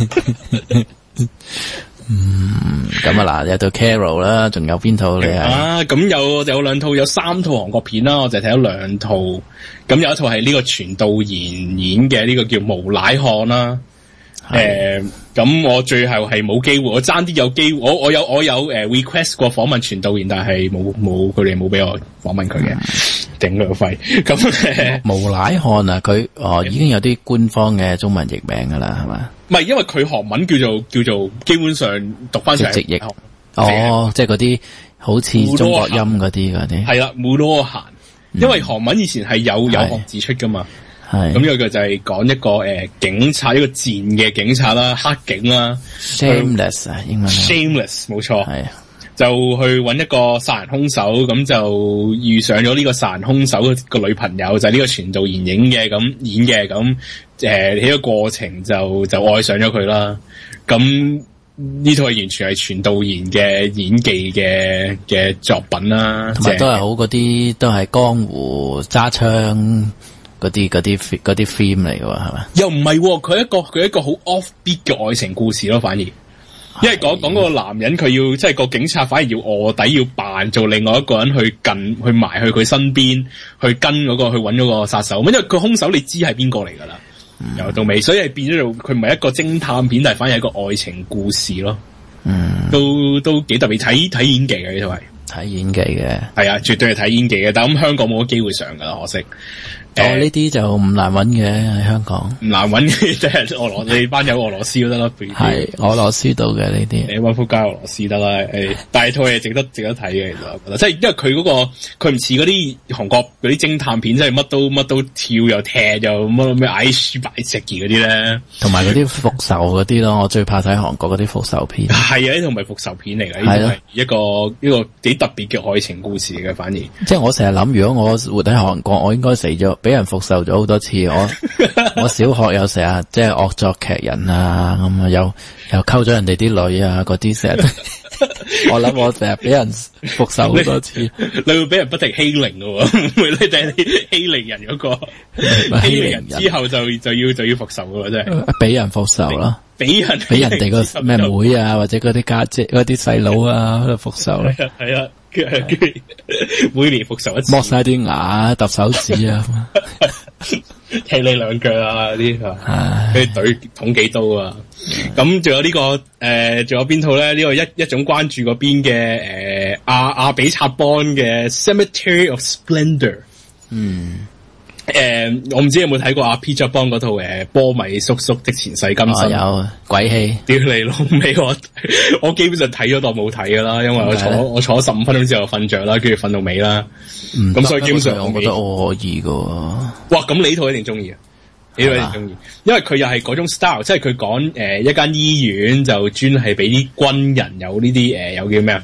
咁啊嗱，有套 Carol 啦，仲有邊套你係？ 咁有兩套，有3套韓國片啦，我就睇咗2套。咁有一套係呢個全道妍演嘅，呢個叫無賴漢啦。咁我最後係冇機會，我爭啲有機會，我有request 過訪問全道妍，但係冇佢哋冇俾我訪問佢嘅，頂佢個肺。咁無賴漢啊，佢已經有啲官方嘅中文譯名噶啦，係嘛？ 唔係，因為佢韓文叫做基本上讀翻成直譯。即係嗰啲好似中國音嗰啲。係啦，冇多閒，因為韓文以前係有學字出噶嘛。係咁，呢個就係講一個警察，一個賤嘅警察啦，黑警啦 ，shameless 啊，英文 shameless 冇錯，係就去揾一個殺人兇手，咁就遇上咗呢個殺人兇手個女朋友，就係呢個全道妍演嘅，咁喺個過程就愛上咗佢啦。咁呢套係完全係全道妍嘅演技嘅作品啦， 同埋都係好嗰啲，都係江湖揸槍。嗰啲 film 嚟嘅係嘛？ 又唔係，佢一個好 offbeat 嘅愛情故事咯，反而，因為講嗰個男人佢要即係個警察，反而要臥底，要扮做另外一個人去埋去佢身邊，去跟去揾嗰個殺手。因為佢兇手你知係邊個嚟噶啦，由到尾，所以係變咗做佢唔係一個偵探片，但係反而係一個愛情故事咯。都幾特別，睇演技嘅呢套係睇演技嘅， 係啊，絕對係睇演技嘅。但咁香港冇乜機會上噶啦，可惜。 呢啲就唔難揾嘅喺香港， 唔難揾嘅，即係你班有俄羅斯都得啦， 係俄羅斯度嘅呢啲， 你溫福加俄羅斯得啦。但係套嘢值得睇嘅，其實我覺得，即係因為佢佢唔似嗰啲韓國嗰啲偵探片，即係乜都跳又踢又乜咩矮書擺石嗰啲咧， 同埋嗰啲復仇嗰啲咯，我最怕睇韓國嗰啲復仇片。 係啊，呢套唔係復仇片嚟嘅，呢套係一個幾特別嘅愛情故事嚟嘅，反而。即係我成日諗，如果我活喺韓國，我應該死咗。俾人復仇咗好多次，我小學有成日即係惡作劇人啊，咁啊又溝咗人哋啲女啊，嗰啲成日，我諗我成日俾人復仇好多次， 你會俾人不停欺凌嘅喎，唔會你哋欺凌人嗰個欺凌人之後就要復仇嘅喎，真係俾人復仇咯，俾人哋個咩妹啊，或者嗰啲家姐嗰啲細佬啊喺度復仇咧， 係啊。每年復仇一次， 剝晒啲牙，揼手指啊， 踢你兩腳啊啲，啲隊捅幾刀啊！咁仲有呢個仲有邊套咧？呢個一種關注嗰邊嘅阿比察邦嘅 Cemetery of Splendor。我唔知有冇睇過阿 Peter Bong 嗰套波米叔叔的前世今生。 有鬼戲， 屌你老味！我基本上睇咗當冇睇噶啦，因為我坐15分鐘之後瞓着啦，跟住瞓到尾啦。咁所以基本上我覺得我可以噶。 哇！咁你呢套一定中意啊？你呢套一定中意，因為佢又係嗰種 style， 即係佢講一間醫院就專係俾啲軍人有呢啲有叫咩啊？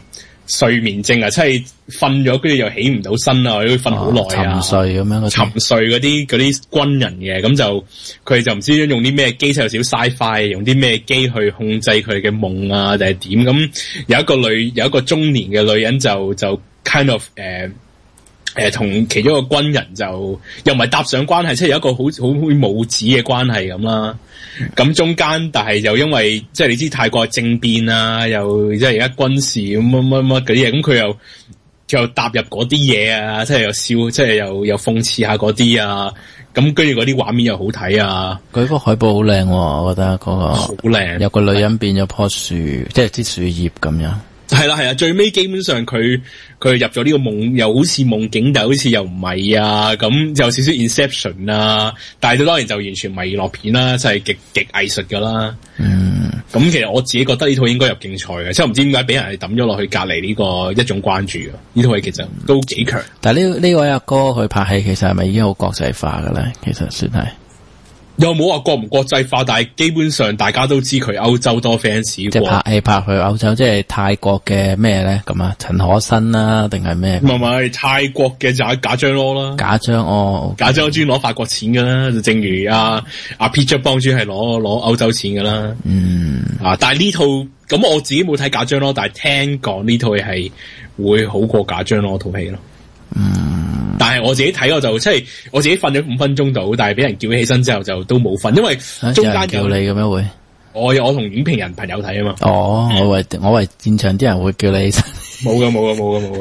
睡眠症啊，即係瞓咗跟住又起唔到身啊，或者瞓好耐啊， 沉睡咁樣， 沉睡嗰啲軍人嘅，咁就佢哋就唔知用啲咩機，有少少 sci-fi， 用啲咩機去控制佢哋嘅夢啊，定係點？咁有一個中年嘅女人就 kind of 同其中一個軍人就又唔係搭上關係，即係有一個好母子嘅關係咁啦。咁中間，但係又因為即係你知泰國政變啊，又即係而家軍事咁乜嗰啲嘢，咁佢又踏入嗰啲嘢啊，即係又笑，即係又諷刺下嗰啲啊。咁跟住嗰啲畫面又好睇啊。 佢個海報好靚，我覺得嗰個好靚， 有個女人變咗棵樹，即係啲樹葉咁樣。 係啦，最尾基本上佢入咗呢個夢，又好似夢境，但好似又唔係啊，咁有少少 Inception 啊，但係當然就完全唔係娛樂片啦，就係極藝術噶啦。咁其實我自己覺得呢套應該入競賽嘅，即係唔知點解俾人係抌咗落去隔籬呢個一種關注嘅，呢套戲其實都幾強。 但係呢位阿哥佢拍戲其實係咪已經好國際化嘅咧？其實算係。 又冇話國唔國際化，但係基本上大家都知佢歐洲多 fans。即係拍去歐洲，即係泰國嘅咩咧？咁啊，陳可辛啦，定係咩？ 唔係泰國嘅就係賈張羅啦。賈張賈張專攞法國錢噶啦，就正如阿 Peter 幫主係攞歐洲錢噶啦。但係呢套咁我自己冇睇賈張羅，但係聽講呢套戲係會好過賈張羅套戲咯。但係我自己睇我就即係我自己瞓咗5分鐘度，但係俾人叫起身之後就都冇瞓，因為中間叫你咁樣會。我同影評人朋友睇啊嘛。 我為現場啲人會叫你起身。 冇噶，唔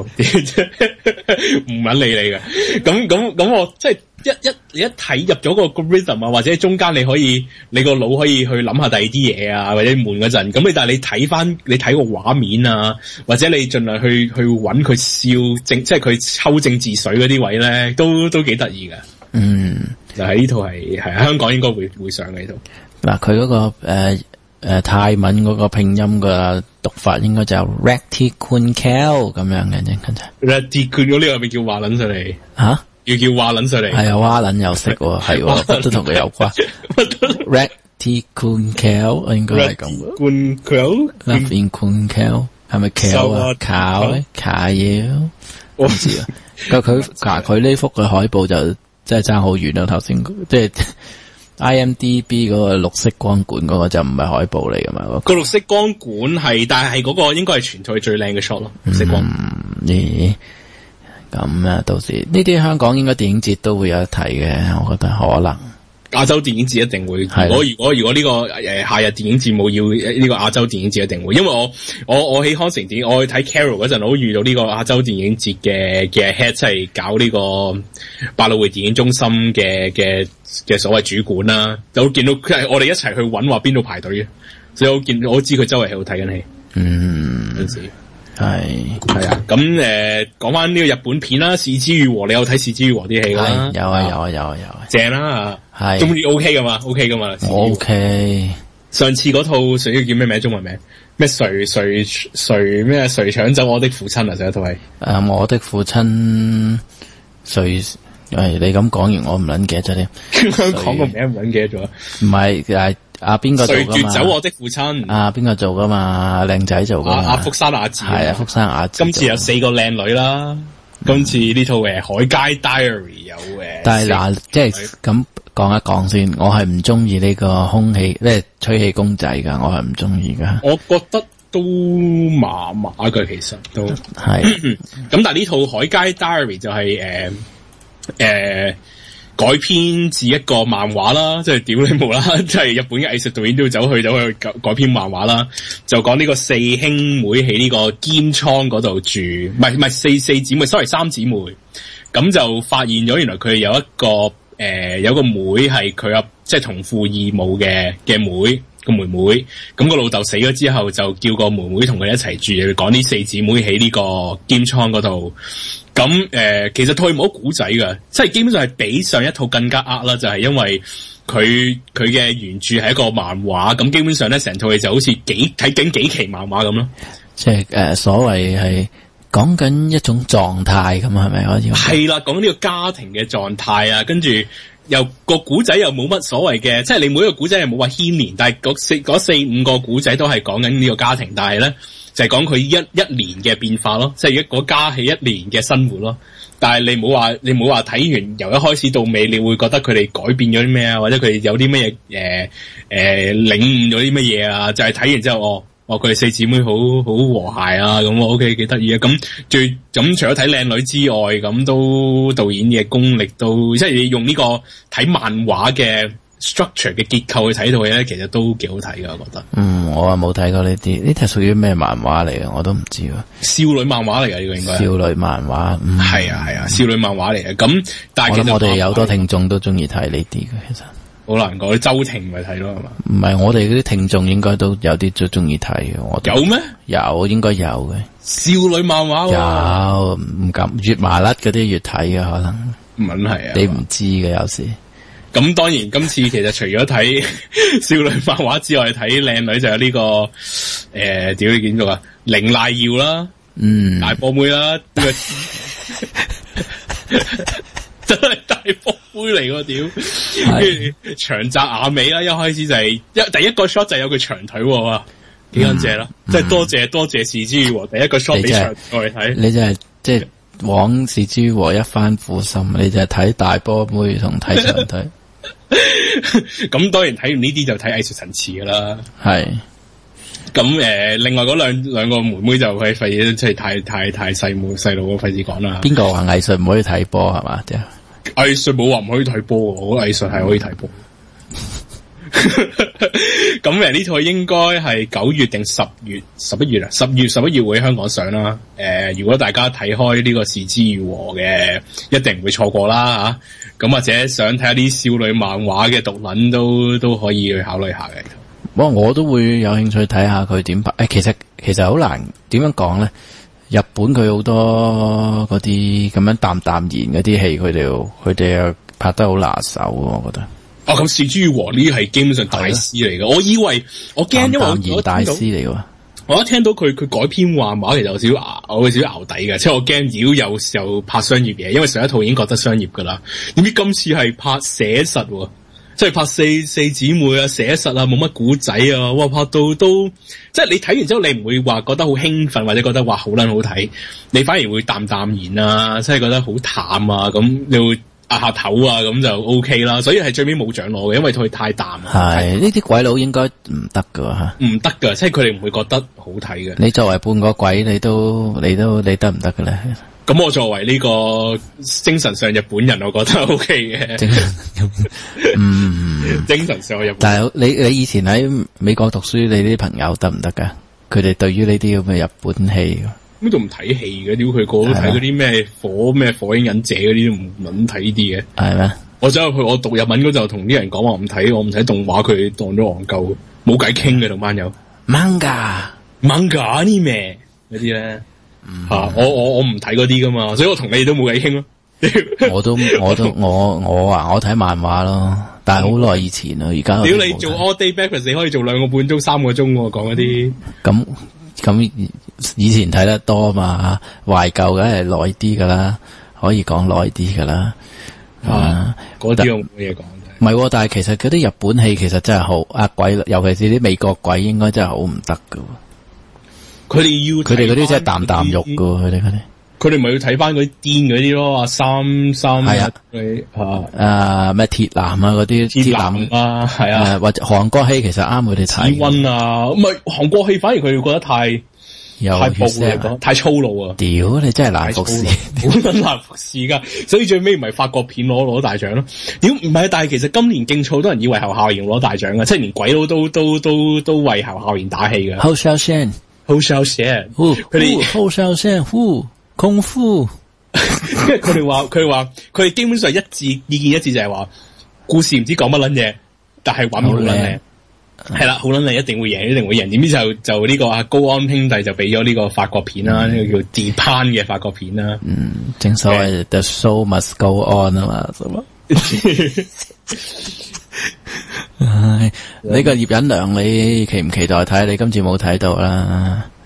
撚理你嘅。咁我即係你一睇入咗個 rhythm 啊，或者中間你個腦可以去諗下第二啲嘢啊，或者悶嗰陣，咁但係你睇個畫面啊，或者你盡量去揾佢笑即係佢抽政治水嗰啲位咧，都幾得意㗎。就係呢套係香港應該會上嘅呢套。 嗱，佢嗰個泰文嗰個拼音嘅讀法應該就 Ratikunkal 咁樣嘅啫。 Ratikun 嗰呢個咪叫話撚上嚟吓？ 要叫話撚上嚟？ 係啊，蛙撚又識喎，係都同佢有關。Ratikunkal 應該係咁。Ratikunkal 係咪 Kal 啊？卡嘢？我唔知啊。佢呢幅嘅海報就真係爭好遠啦。頭先即係。IMDB 嗰個綠色光管嗰個就唔係海報嚟噶嘛？ 個綠色光管係，但係嗰個應該係全套最靚嘅 shot 咯。綠色光咦？咁啊，到時呢啲香港應該電影節都會有得睇嘅，我覺得可能。 亞洲電影節一定會。如果呢個夏日電影節冇要呢個亞洲電影節一定會，因為我喺康城電影，我去睇 Carol 嗰陣，我都遇到呢個亞洲電影節嘅 head，即係搞呢個百老匯電影中心嘅所謂主管啦，就見到佢係我哋一齊去揾話邊度排隊嘅，所以我知佢周圍喺度睇緊戲。嗰陣時係啊，咁講翻呢個日本片啦，《是枝裕和》，你有睇《是枝裕和》啲戲啦？ 有啊， 正啦， 係中意 OK 噶嘛 ？OK 噶嘛 ？OK。上次嗰套誰叫咩名？中文名咩？誰搶走我的父親啊？上一套係我的父親誰？你咁講完我唔撚記得咗添。 講個名唔撚記得咗。唔係邊個做噶嘛？ 誰奪走我的父親？ 邊個做噶嘛？靚仔做噶嘛？ 阿福山雅治。係啊，福山雅治。 今次有4個靚女啦。今次呢套海街 Diary 有但係嗱，即係咁講一講先，我係唔中意呢個空氣，即係吹氣公仔噶，我係唔中意噶。 我覺得都麻麻嘅，其實都係。 咁但係呢套海街 Diary 就係改編自一個漫畫啦，即係屌你冇啦，即係日本嘅藝術導演都要走去改編漫畫啦，就講呢個四兄妹喺呢個鎌倉嗰度住，唔係四姊妹 ，sorry 3姊妹，咁就發現咗原來佢有一個妹係佢即係同父異母嘅妹。個妹妹，咁個老豆死咗之後，就叫個妹妹同佢一齊住，講呢4姊妹喺呢個鎌倉嗰度。咁其實套戲冇乜古仔噶，即係基本上係比上一套更加啦，就係因為佢嘅原著係一個漫畫，咁基本上咧成套戲就好似睇緊幾期漫畫咁咯。 即係所謂係講緊一種狀態咁係咪可以？ 係啦，講呢個家庭嘅狀態啊，跟住又個古仔又冇乜所謂嘅，即係你每一個古仔又冇話牽連，但係嗰四五個古仔都係講緊呢個家庭，但係咧就係講佢一年嘅變化咯，即係個家係一年嘅生活咯。但係你冇話睇完由一開始到尾，你會覺得佢哋改變咗啲咩啊，或者佢哋有啲乜嘢領悟咗啲乜嘢啊？就係睇完之後佢哋四姊妹好和諧啊，咁我 OK 幾得意啊！咁咁除咗睇靚女之外，咁都導演嘅功力都即係你用呢個睇漫畫嘅 structure 嘅結構去睇套嘢咧，其實都幾好睇噶，我覺得。我啊冇睇過呢啲，呢啲係屬於咩漫畫嚟嘅？我都唔知喎。 少女漫畫嚟嘅呢個應該。 少女漫畫， 係啊，少女漫畫嚟嘅。咁但係其實我哋有好多聽眾都中意睇呢啲嘅，其實。 好難講，周庭咪睇咯，係嘛？ 唔係，我哋嗰啲聽眾應該都有啲都中意睇嘅。 有咩？ 有，應該有嘅。 少女漫畫有，唔敢越麻甩嗰啲越睇嘅可能。 唔係啊， 你唔知嘅有時。 咁當然，今次其實除咗睇少女漫畫之外，睇靚女就有呢個點樣叫做啊？綾瀨遙啦，大波妹啦，呢個真係大波妹嚟個屌，跟住長澤雅美啦，一開始就係第一個 shot 就有佢長腿喎，幾乾淨啦，即係多謝是枝裕和第一個 shot 俾長腿睇， 你就係即係往是枝裕和一番苦心，你就係睇大波妹同睇長腿。 咁當然睇完呢啲就睇藝術層次噶啦，係。咁另外嗰兩個妹妹就係費事，即係太細路，費事講啦。 邊個話藝術唔可以睇波係嘛？ 藝術冇話唔可以睇波，我覺得藝術係可以睇波。咁呢套應該係9月定11月啊？11月會喺香港上啦。如果大家睇開呢個是枝裕和嘅，一定唔會錯過啦吓。咁或者想睇下啲少女漫畫嘅毒撚都可以去考慮下嘅。 我都會有興趣睇下佢點拍。其實好難點樣講咧。日本佢好多嗰啲咁樣淡然嗰啲戲，佢哋又拍得好拿手，我覺得。 咁是枝裕和呢係基本上大師嚟嘅，我以為我驚，因為我大師嚟嘅。 我一聽到佢改編漫畫，其實有少少淆底嘅，即係我驚如果有時候拍商業嘢，因為上一套已經覺得商業噶啦，點知今次係拍寫實，即係拍四姊妹啊，寫實啊，冇乜古仔啊，哇，拍到都即係你睇完之後，你唔會話覺得好興奮，或者覺得哇好撚好睇，你反而會淡然啊，即係覺得好淡啊，咁你會壓下頭啊，咁就 OK 啦。所以係最尾冇獎攞嘅，因為佢太淡。 係呢啲鬼佬應該唔得噶吓， 唔得噶，即係佢哋唔會覺得好睇嘅。 你作為半個鬼，你得唔得嘅咧？ 咁我作為呢個精神上日本人，我覺得 OK 嘅。精神上日本人。 但係你以前喺美國讀書，你啲朋友得唔得噶？佢哋對於呢啲咁嘅日本戲， 咁都唔睇戲嘅，屌佢個個都睇嗰啲咩火影忍者嗰啲，都唔諗睇呢啲嘅。係咩？我走入去，我讀日文嗰陣同啲人講話唔睇，我唔睇動畫，佢當咗戇鳩，冇偈傾嘅同班友。manga 呢咩嗰啲咧？我唔睇嗰啲噶嘛，所以我同你都冇偈傾咯。我睇漫畫咯，但係好耐以前咯，而家屌你做 all day breakfast 你可以做2個半鐘3個鐘講嗰啲。 咁以前睇得多嘛，懷舊梗係耐啲噶啦，可以講耐啲噶啦。 嗰啲我冇嘢講。 唔係，但係其實嗰啲日本戲其實真係好鬼，尤其是啲美國鬼，應該真係好唔得噶。佢哋嗰啲真係淡肉噶，佢哋咪要睇翻嗰啲癲嗰啲咯，三係啊，咩鐵男啊嗰啲鐵男啊，係啊，或者韓國戲其實啱佢哋睇。溫啊，唔係韓國戲反而佢哋覺得太暴力，太粗魯啊！屌你真係難服侍，好難服侍噶，所以最尾唔係法國片攞大獎咯。屌唔係，但係其實今年競賽好多人以為侯孝賢攞大獎噶，即係連鬼佬都為侯孝賢打氣噶。侯孝賢。佢哋後少先功夫，跟住佢話佢哋基本上意見一致就係話故事唔知講乜撚嘢，但係玩好撚靚，係啦，好撚靚，一定會贏。點知就呢個高安兄弟就俾咗呢個法國片啦，呢個叫 Dupin 嘅法國片啦。正所謂 The show must go on 啊嘛，唉，呢個葉隱良你期唔期待睇？你今次冇睇到啦。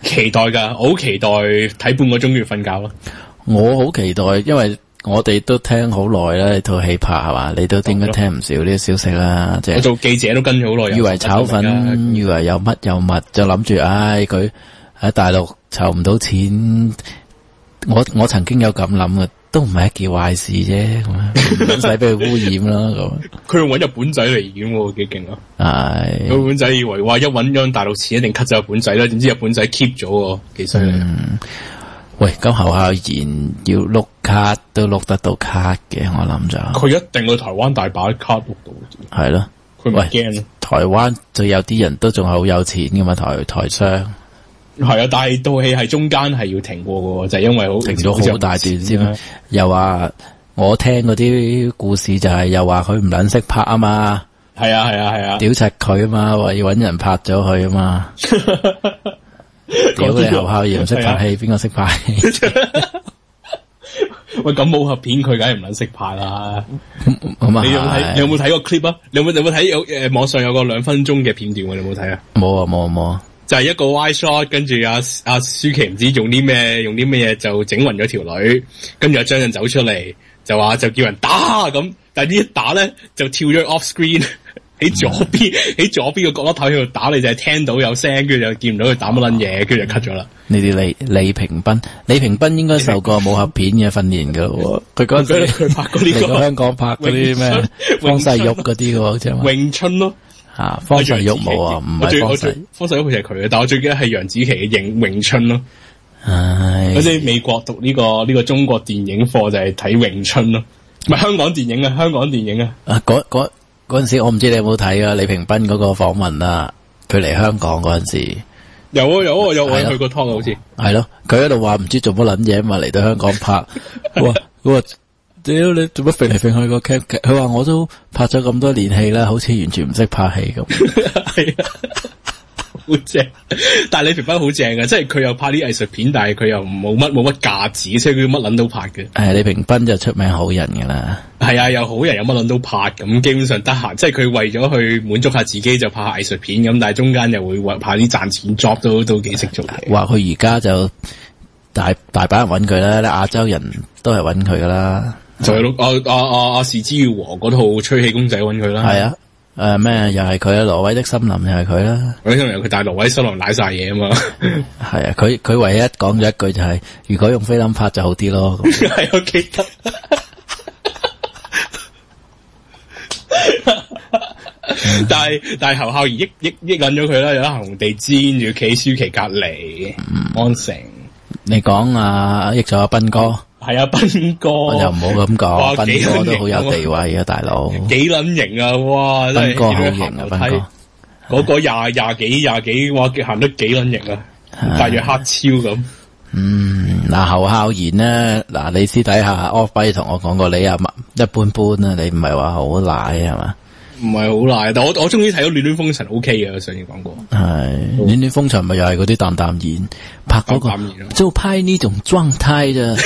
期待㗎，我好期待睇半個鐘要瞓覺咯。 我好期待，因為我哋都聽好耐啦，呢套戲拍係嘛，你都應該聽唔少呢啲消息啦。即係我做記者都跟咗好耐， 以為炒粉，以為有乜有物，就諗住佢喺大陸籌唔到錢。我曾經有咁諗嘅，都唔係一件壞事啫，咁唔使俾佢污染啦。咁佢用揾日本仔嚟演喎，幾勁啊！ 係日本仔以為話一揾咗大陸錢一定 cut 走日本仔啦，點知日本仔 keep 咗喎，幾犀利。 喂，咁侯孝賢要碌卡都碌得到卡嘅，我諗就佢一定去台灣大把卡碌到， 係咯。 佢唔驚。 台灣就有啲人都仲係好有錢噶嘛，台商。 係啊，但係套戲係中間係要停過嘅，就係因為好停咗好大段先啦。又話我聽嗰啲故事就係又話佢唔撚識拍啊嘛。 係啊， 屌柒佢啊嘛，話要搵人拍咗佢啊嘛。屌你侯孝賢唔識拍戲，邊個識拍戲？ 喂，咁武俠片佢梗係唔撚識拍啦。 你有冇睇過 clip 啊？你有冇睇網上有個2分鐘嘅片段？你有冇睇啊？ 冇啊。 就係一個 wide shot，跟住阿舒淇唔知用啲咩嘢就整暈咗條女，跟住阿張震走出嚟就話就叫人打咁，但係呢一打咧就跳咗 off screen 喺左邊個角落頭喺度打，你就係聽到有聲，跟住就見唔到佢打乜撚嘢，跟住就 cut 咗啦。 呢啲李平斌應該受過武俠片嘅訓練噶咯，佢嗰陣時佢拍過呢個香港拍嗰啲咩方世玉嗰啲嘅好似係嘛？ 詠春咯。 方世玉冇啊，唔係方世玉好似係佢嘅，但我最記得係楊紫瓊嘅詠春咯。嗰啲美國讀呢個中國電影課就係睇詠春咯，唔係香港電影啊。 嗰陣時我唔知你有冇睇啊，李平斌嗰個訪問啊，佢嚟香港嗰陣時有我去過 talk 好似係咯，佢喺度話唔知做乜撚嘢嘛，嚟到香港拍，佢話屌你做乜飛嚟飛去個 cam？ 佢話我都拍咗咁多年戲啦，好似完全唔識拍戲咁。 係啊，好正。但係李平斌好正嘅，即係佢又拍啲藝術片，但係佢又冇乜架子，所以佢乜撚都拍嘅。 李平斌就出名好人噶啦。係啊，有好人有乜撚都拍咁，基本上得閒，即係佢為咗去滿足下自己就拍下藝術片咁，但係中間又會拍啲賺錢 job 都幾識做嘅。 話佢而家就大把人揾佢啦，亞洲人都係揾佢噶啦。 就係是枝裕和嗰套吹氣公仔揾佢啦。 係啊，咩又係佢啊？挪威的森林又係佢啦。 挪威森林佢大挪威森林瀨晒嘢啊嘛。係啊，佢唯一講咗一句就係、是，如果用菲林拍就好啲咯。 係我記得。但係侯孝賢益引咗佢啦，有得紅地氈，仲要企喺舒淇隔籬，安城。你講益咗阿斌哥。 係啊，斌哥， 我就唔好咁講，斌哥都好有地位啊，大佬。 幾撚型啊！哇， 斌哥好型啊，斌哥。 嗰個廿幾，哇，行得幾撚型啊！大約黑超咁。 侯孝賢呢？你私底下 off 同我講過，你啊一般般啦，你唔係話好賴係嘛？ 唔係好賴，但我終於睇到《戀戀風塵》OK 嘅，上次講過。 係《戀戀風塵》咪又係嗰啲淡淡然拍嗰個，就拍呢種狀態啫。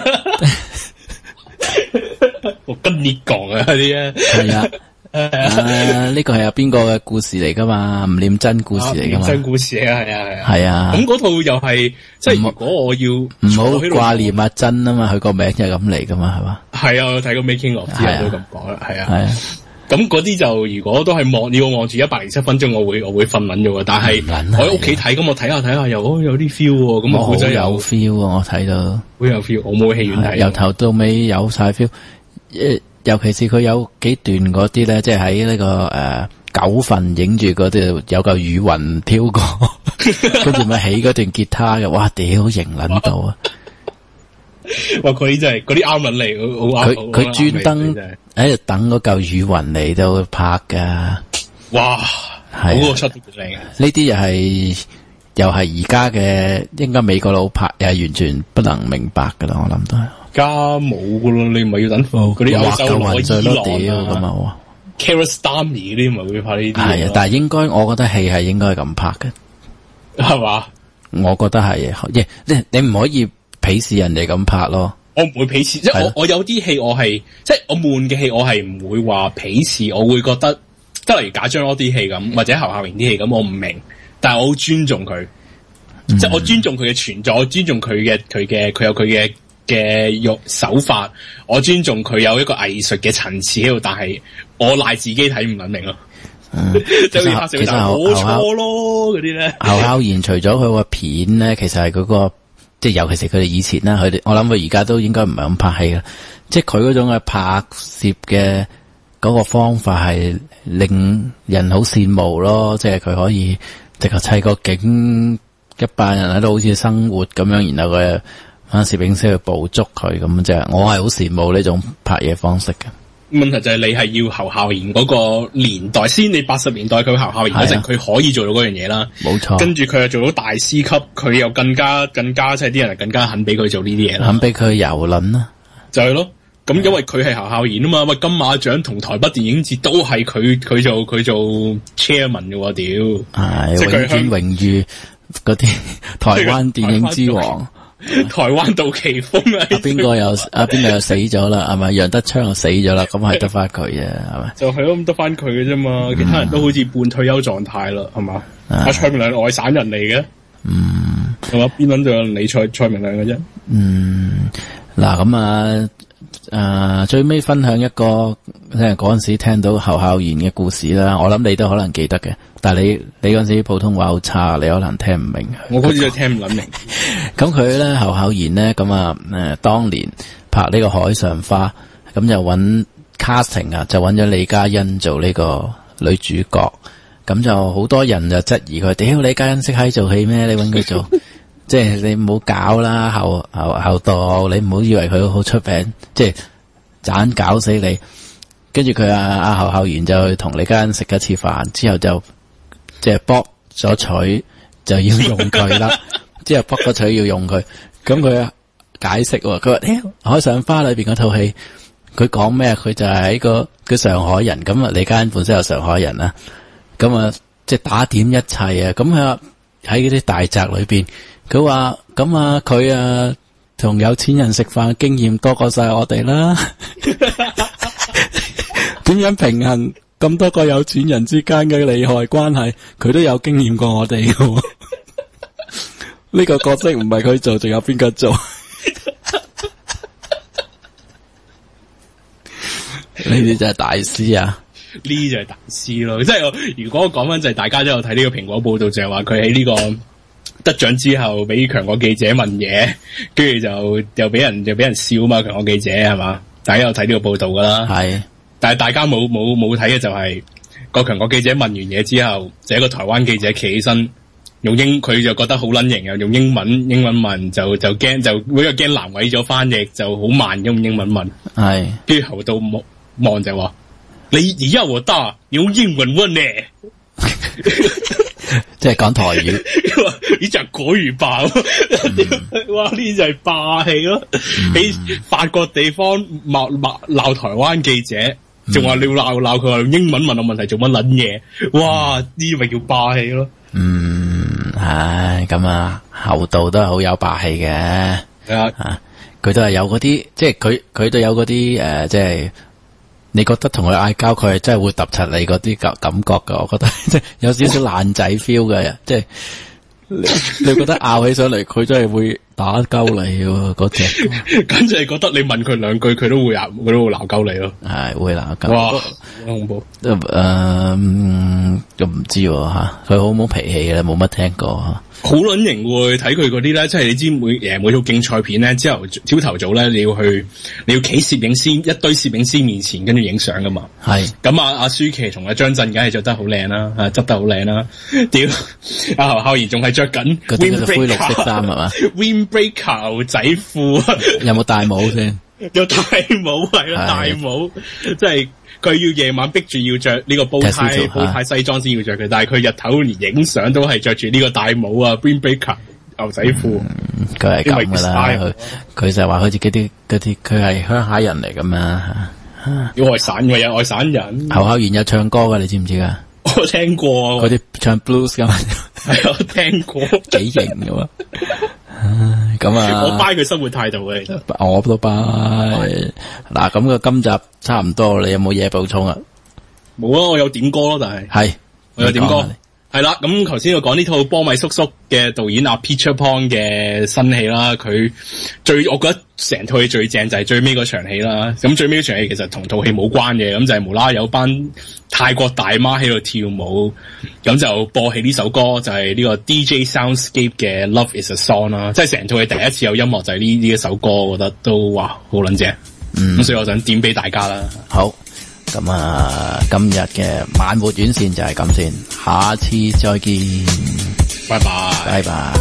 我跟你講啊啲啊， 係啊，呢個係邊個嘅故事嚟噶嘛？吳念真故事嚟噶嘛？ 真故事啊，係啊。咁嗰套又係即係如果我要唔好掛念阿珍啊嘛，佢個名就係咁嚟噶嘛，係嘛？ 係啊，我睇過 Making of 之後都咁講啦，係啊。咁嗰啲就如果都係要望住107分鐘，我會瞓撚咗嘅。但係我喺屋企睇，咁我睇下又有啲 feel 喎。咁我真係有 feel 喎，我睇到好有 feel。我冇戲院睇， 由頭到尾有晒 feel。尤其是佢有幾段嗰啲咧，即係喺呢個9份影住嗰度有嚿雨雲飄過，跟住咪起嗰段吉他嘅，哇屌型撚到啊！ 哇！佢真係嗰啲啱撚嚟，好啱。 佢專登喺度等嗰嚿雨雲嚟到拍噶。哇！係嗰個出得靚嘅。呢啲又係而家嘅，應該美國佬拍又係完全不能明白噶啦，我諗都係。而家冇噶咯，你咪要等嗰啲歐洲佬伊朗咁啊 Kiarostami 嗰啲咪會拍呢啲。 係啊，但係應該我覺得戲係應該咁拍嘅， 係嘛？ 我覺得係，你唔可以鄙視人哋咁拍咯。 我唔會鄙視，即係我有啲戲我係，即係我悶嘅戲我係唔會話鄙視，我會覺得，即係例如賈樟柯啲戲咁，或者侯孝賢啲戲咁，我唔明，但係我好尊重佢。 即係我尊重佢嘅存在，我尊重佢有佢嘅手法，我尊重佢有一個藝術嘅層次喺度，但係我賴自己睇唔撚明咯。即係好似黑社會我錯咯嗰啲咧。 侯孝賢除咗佢個片咧，其實係嗰個即係尤其是佢哋以前啦，佢哋我諗佢而家都應該唔係咁拍戲啦。即係佢嗰種嘅拍攝嘅嗰個方法係令人好羨慕咯。即係佢可以直頭砌個景，一班人喺度好似生活咁樣，然後佢揾攝影師去捕捉佢咁，即係我係好羨慕呢種拍嘢方式嘅。 問題就係你係要侯孝賢嗰個年代先，你80年代佢侯孝賢嗰陣，佢可以做到嗰樣嘢啦。 冇錯。跟住佢又做到大師級，佢又更加即係啲人更加肯俾佢做呢啲嘢啦。 肯俾佢遊輪啦。 就係咯。咁因為佢係侯孝賢啊嘛，喂金馬獎同台北電影節都係佢做 chairman 嘅喎，屌。係永尊榮譽嗰啲台灣電影之王。 台灣杜琪峰啊， 邊個又死咗啦？係咪楊德昌又死咗啦？咁係得翻佢啫，係咪？ 就係咯，咁得翻佢嘅啫嘛。其他人都好似半退休狀態啦，係嘛？阿蔡明亮外省人嚟嘅，係嘛？邊撚仲有人理蔡明亮嘅啫？ 嗱咁最尾分享一個，即係嗰陣時聽到侯孝賢嘅故事啦。我諗你都可能記得嘅，但係你嗰陣時普通話好差，你可能聽唔明。 我好似都聽唔明。 咁佢咧侯孝賢咧咁當年拍呢個《海上花》，咁就揾 casting 啊，就揾咗李嘉欣做呢個女主角。咁就好多人就質疑佢，屌李嘉欣識閪做戲咩？你揾佢做？即係你唔好搞啦，後道，你唔好以為佢好出名，即係盞搞死你。跟住佢阿侯孝賢就去同李嘉欣食一次飯，之後就即係剝咗取就要用佢啦。之後剝咗取要用佢，咁佢解釋喎，佢話海上花裏邊嗰套戲，佢講咩？佢就係喺個上海人，咁李嘉欣本身有上海人啦，咁即係打點一切啊！咁佢喺嗰啲大宅裏邊。佢話咁佢同有錢人食飯經驗多過晒我哋啦。點樣平衡咁多個有錢人之間嘅利害關係？佢都有經驗過我哋嘅。呢個角色唔係佢做，仲有邊個做？呢啲就係大師啊！ 呢就係大師咯。即係如果我講翻就係大家都有睇呢個蘋果報道，就係話佢喺呢個得獎之後俾強國記者問嘢，跟住就又俾人笑嘛，強國記者係嘛？大家有睇呢個報道噶啦，係。但係大家冇睇嘅就係個強國記者問完嘢之後，就一個台灣記者企起身佢就覺得好撚型啊，用英文問就驚就每個驚難為咗翻譯，就好慢咁用英文問，係。跟住後到望就話你要我答，用英文問呢？ 即係講台語， 呢就係國語霸，哇！呢就係霸氣咯。喺法國地方鬧台灣記者，仲話你要鬧佢話用英文問我問題做乜撚嘢？哇！呢咪叫霸氣咯。 唉，咁侯導都係好有霸氣嘅。係啊，佢都係有嗰啲，即係佢都有嗰啲即係。你覺得同佢嗌交，佢係真係會揼柒你嗰啲感覺噶？我覺得即係有少少爛仔 feel 嘅，即係你覺得拗起上嚟，佢真係會打鳩你喎嗰隻。 咁就係覺得你問佢兩句，佢都會鬧鳩你咯。 係會鬧鳩。 哇，好恐怖。 咁唔知吓，佢好冇脾氣嘅，冇乜聽過。 好撚型喎！睇佢嗰啲咧，即係你知每套競賽片咧，朝頭早咧，你要企攝影師一堆攝影師面前，跟住影相噶嘛。係咁阿舒淇同阿張震梗係着得好靚啦，執得好靚啦。屌阿侯孝賢仲係着緊嗰啲灰綠色衫係嘛 ？Windbreaker 牛仔褲有冇戴帽先？ 有戴帽係啦，戴帽即係。佢要夜晚逼住要着呢個煲呔西裝先要着嘅，但係佢日頭連影相都係着住呢個戴帽，Windbreaker 牛仔褲。 佢係咁噶啦，佢就係話佢自己啲佢係鄉下人嚟噶嘛。 外省人。侯孝賢有唱歌噶，你知唔知噶？ 我聽過。 嗰啲唱 blues 噶嘛。 係我聽過。 幾型噶嘛。咁我 buy 佢生活態度嘅，其實我都 buy。嗱，咁個今集差唔多，你有冇嘢補充啊？ 冇啊，我有點歌咯，但係我有點歌。 係啦，咁頭先我講呢套波米叔叔嘅導演阿 Peter Pong 嘅新戲啦，我覺得成套戲最正就係最尾嗰場戲啦。咁最尾嗰場戲其實同套戲冇關嘅，咁就係無啦啦有班泰國大媽喺度跳舞，咁就播起呢首歌，就係呢個 DJ Soundscape 嘅 Love Is A Song 啦。即係成套戲第一次有音樂就係呢一首歌，我覺得都哇好撚正。咁所以我想點俾大家啦。 好。咁今日嘅晚活遠線就係咁先，下次再見， 拜拜， 拜拜。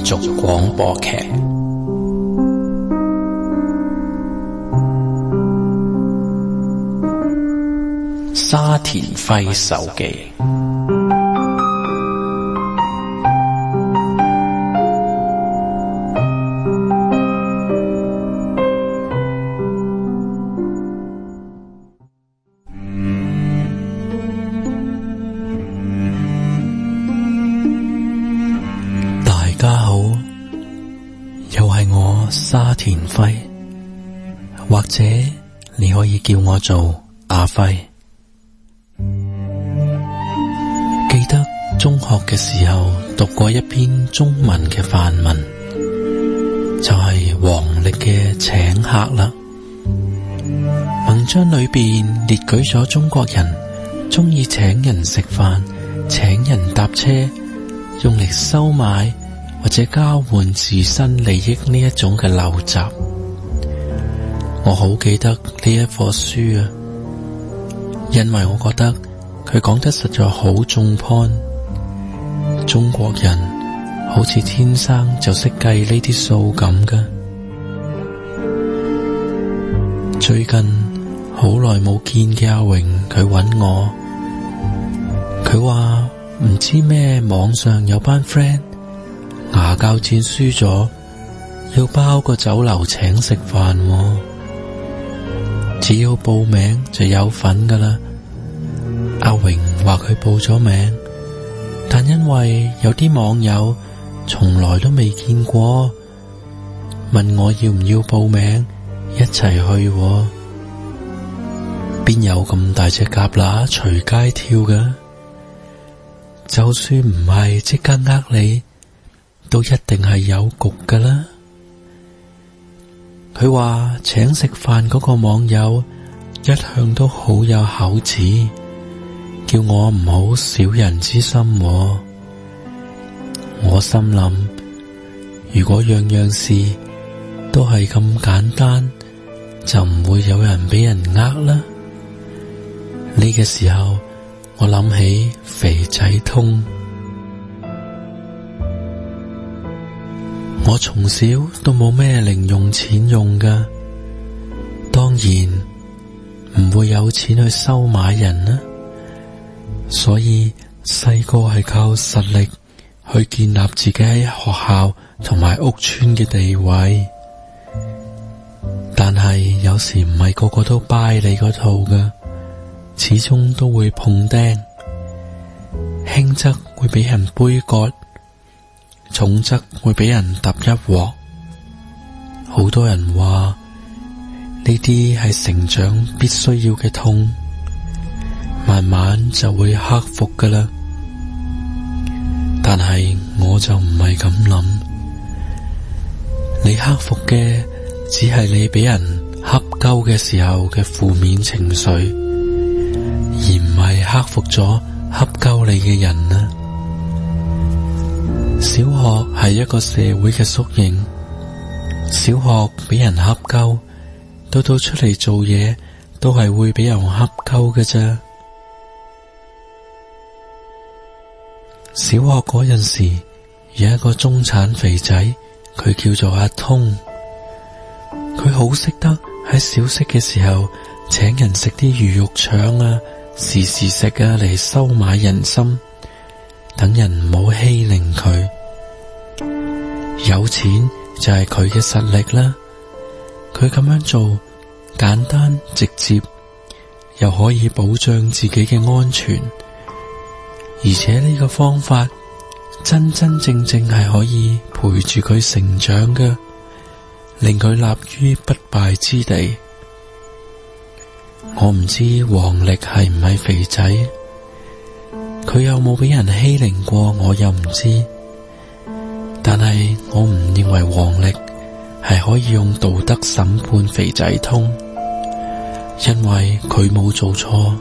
續廣播劇。沙田輝手記。大家好，又係我沙田輝，或者你可以叫我做阿輝。記得中學嘅時候讀過一篇中文嘅範文，就係黃曆嘅請客啦。文章裏邊列舉咗中國人鍾意請人食飯、請人搭車，用嚟收買或者交換自身利益呢一種嘅陋習。我好記得呢一課書啊，因為我覺得佢講得實在好中 point。中國人好似天生就識計呢啲數咁㗎。最近好耐冇見嘅阿榮，佢搵我，佢話唔知咩網上有班 friend 牙鉸戰輸咗，要包個酒樓請食飯喎，只要報名就有份㗎喇。阿榮話佢報咗名，但因為有啲網友從來都未見過，問我要唔要報名一齊去喎。邊有咁大隻蛤乸隨街跳㗎？就算唔係即刻呃你，都一定係有局㗎啦。佢話請食飯嗰個網友一向都好有口齒，叫我唔好小人之心喎。我心諗，如果樣樣事都係咁簡單，就唔會有人俾人呃啦。呢個時候，我諗起肥仔通。我從小都冇咩零用錢用㗎，當然唔會有錢去收買人啦。所以細個係靠實力去建立自己喺學校同埋屋村嘅地位。但係有時唔係個個都 buy 你嗰套㗎，始終都會碰釘，輕則會俾人杯葛，重則會俾人揼一鑊。好多人話呢啲係成長必須要嘅痛，慢慢就會克服㗎喇。但係我就唔係咁諗，你克服嘅只係你俾人恰鳩嘅時候嘅負面情緒，而唔係克服咗恰鳩你嘅人啊。小學係一個社會嘅縮影，小學俾人恰鳩，到出嚟做嘢都係會俾人恰鳩嘅啫。小學嗰陣時，有一個中產肥仔，佢叫做阿通，佢好識得喺小息嘅時候請人食啲魚肉腸啊、時時食啊嚟收買人心，等人唔好欺凌佢。有錢就係佢嘅實力啦，佢咁樣做簡單直接，又可以保障自己嘅安全，而且呢個方法真真正正係可以陪住佢成長嘅，令佢立於不敗之地。我唔知黃曆係唔係肥仔，佢有冇俾人欺凌過我又唔知，但係我唔認為黃曆係可以用道德審判肥仔通，因為佢冇做錯。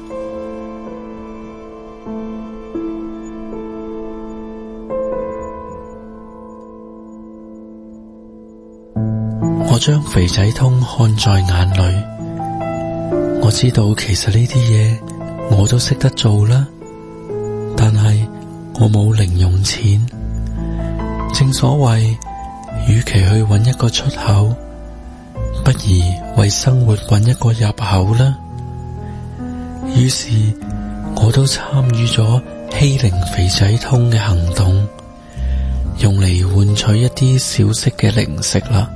我將肥仔通看在眼裏，我知道其實呢啲嘢我都識得做啦，但係我冇零用錢， 正所謂，與其去揾一個出口，不如為生活揾一個入口啦。於是我都參與咗欺凌肥仔通嘅行動，用嚟換取一啲小息嘅零食啦。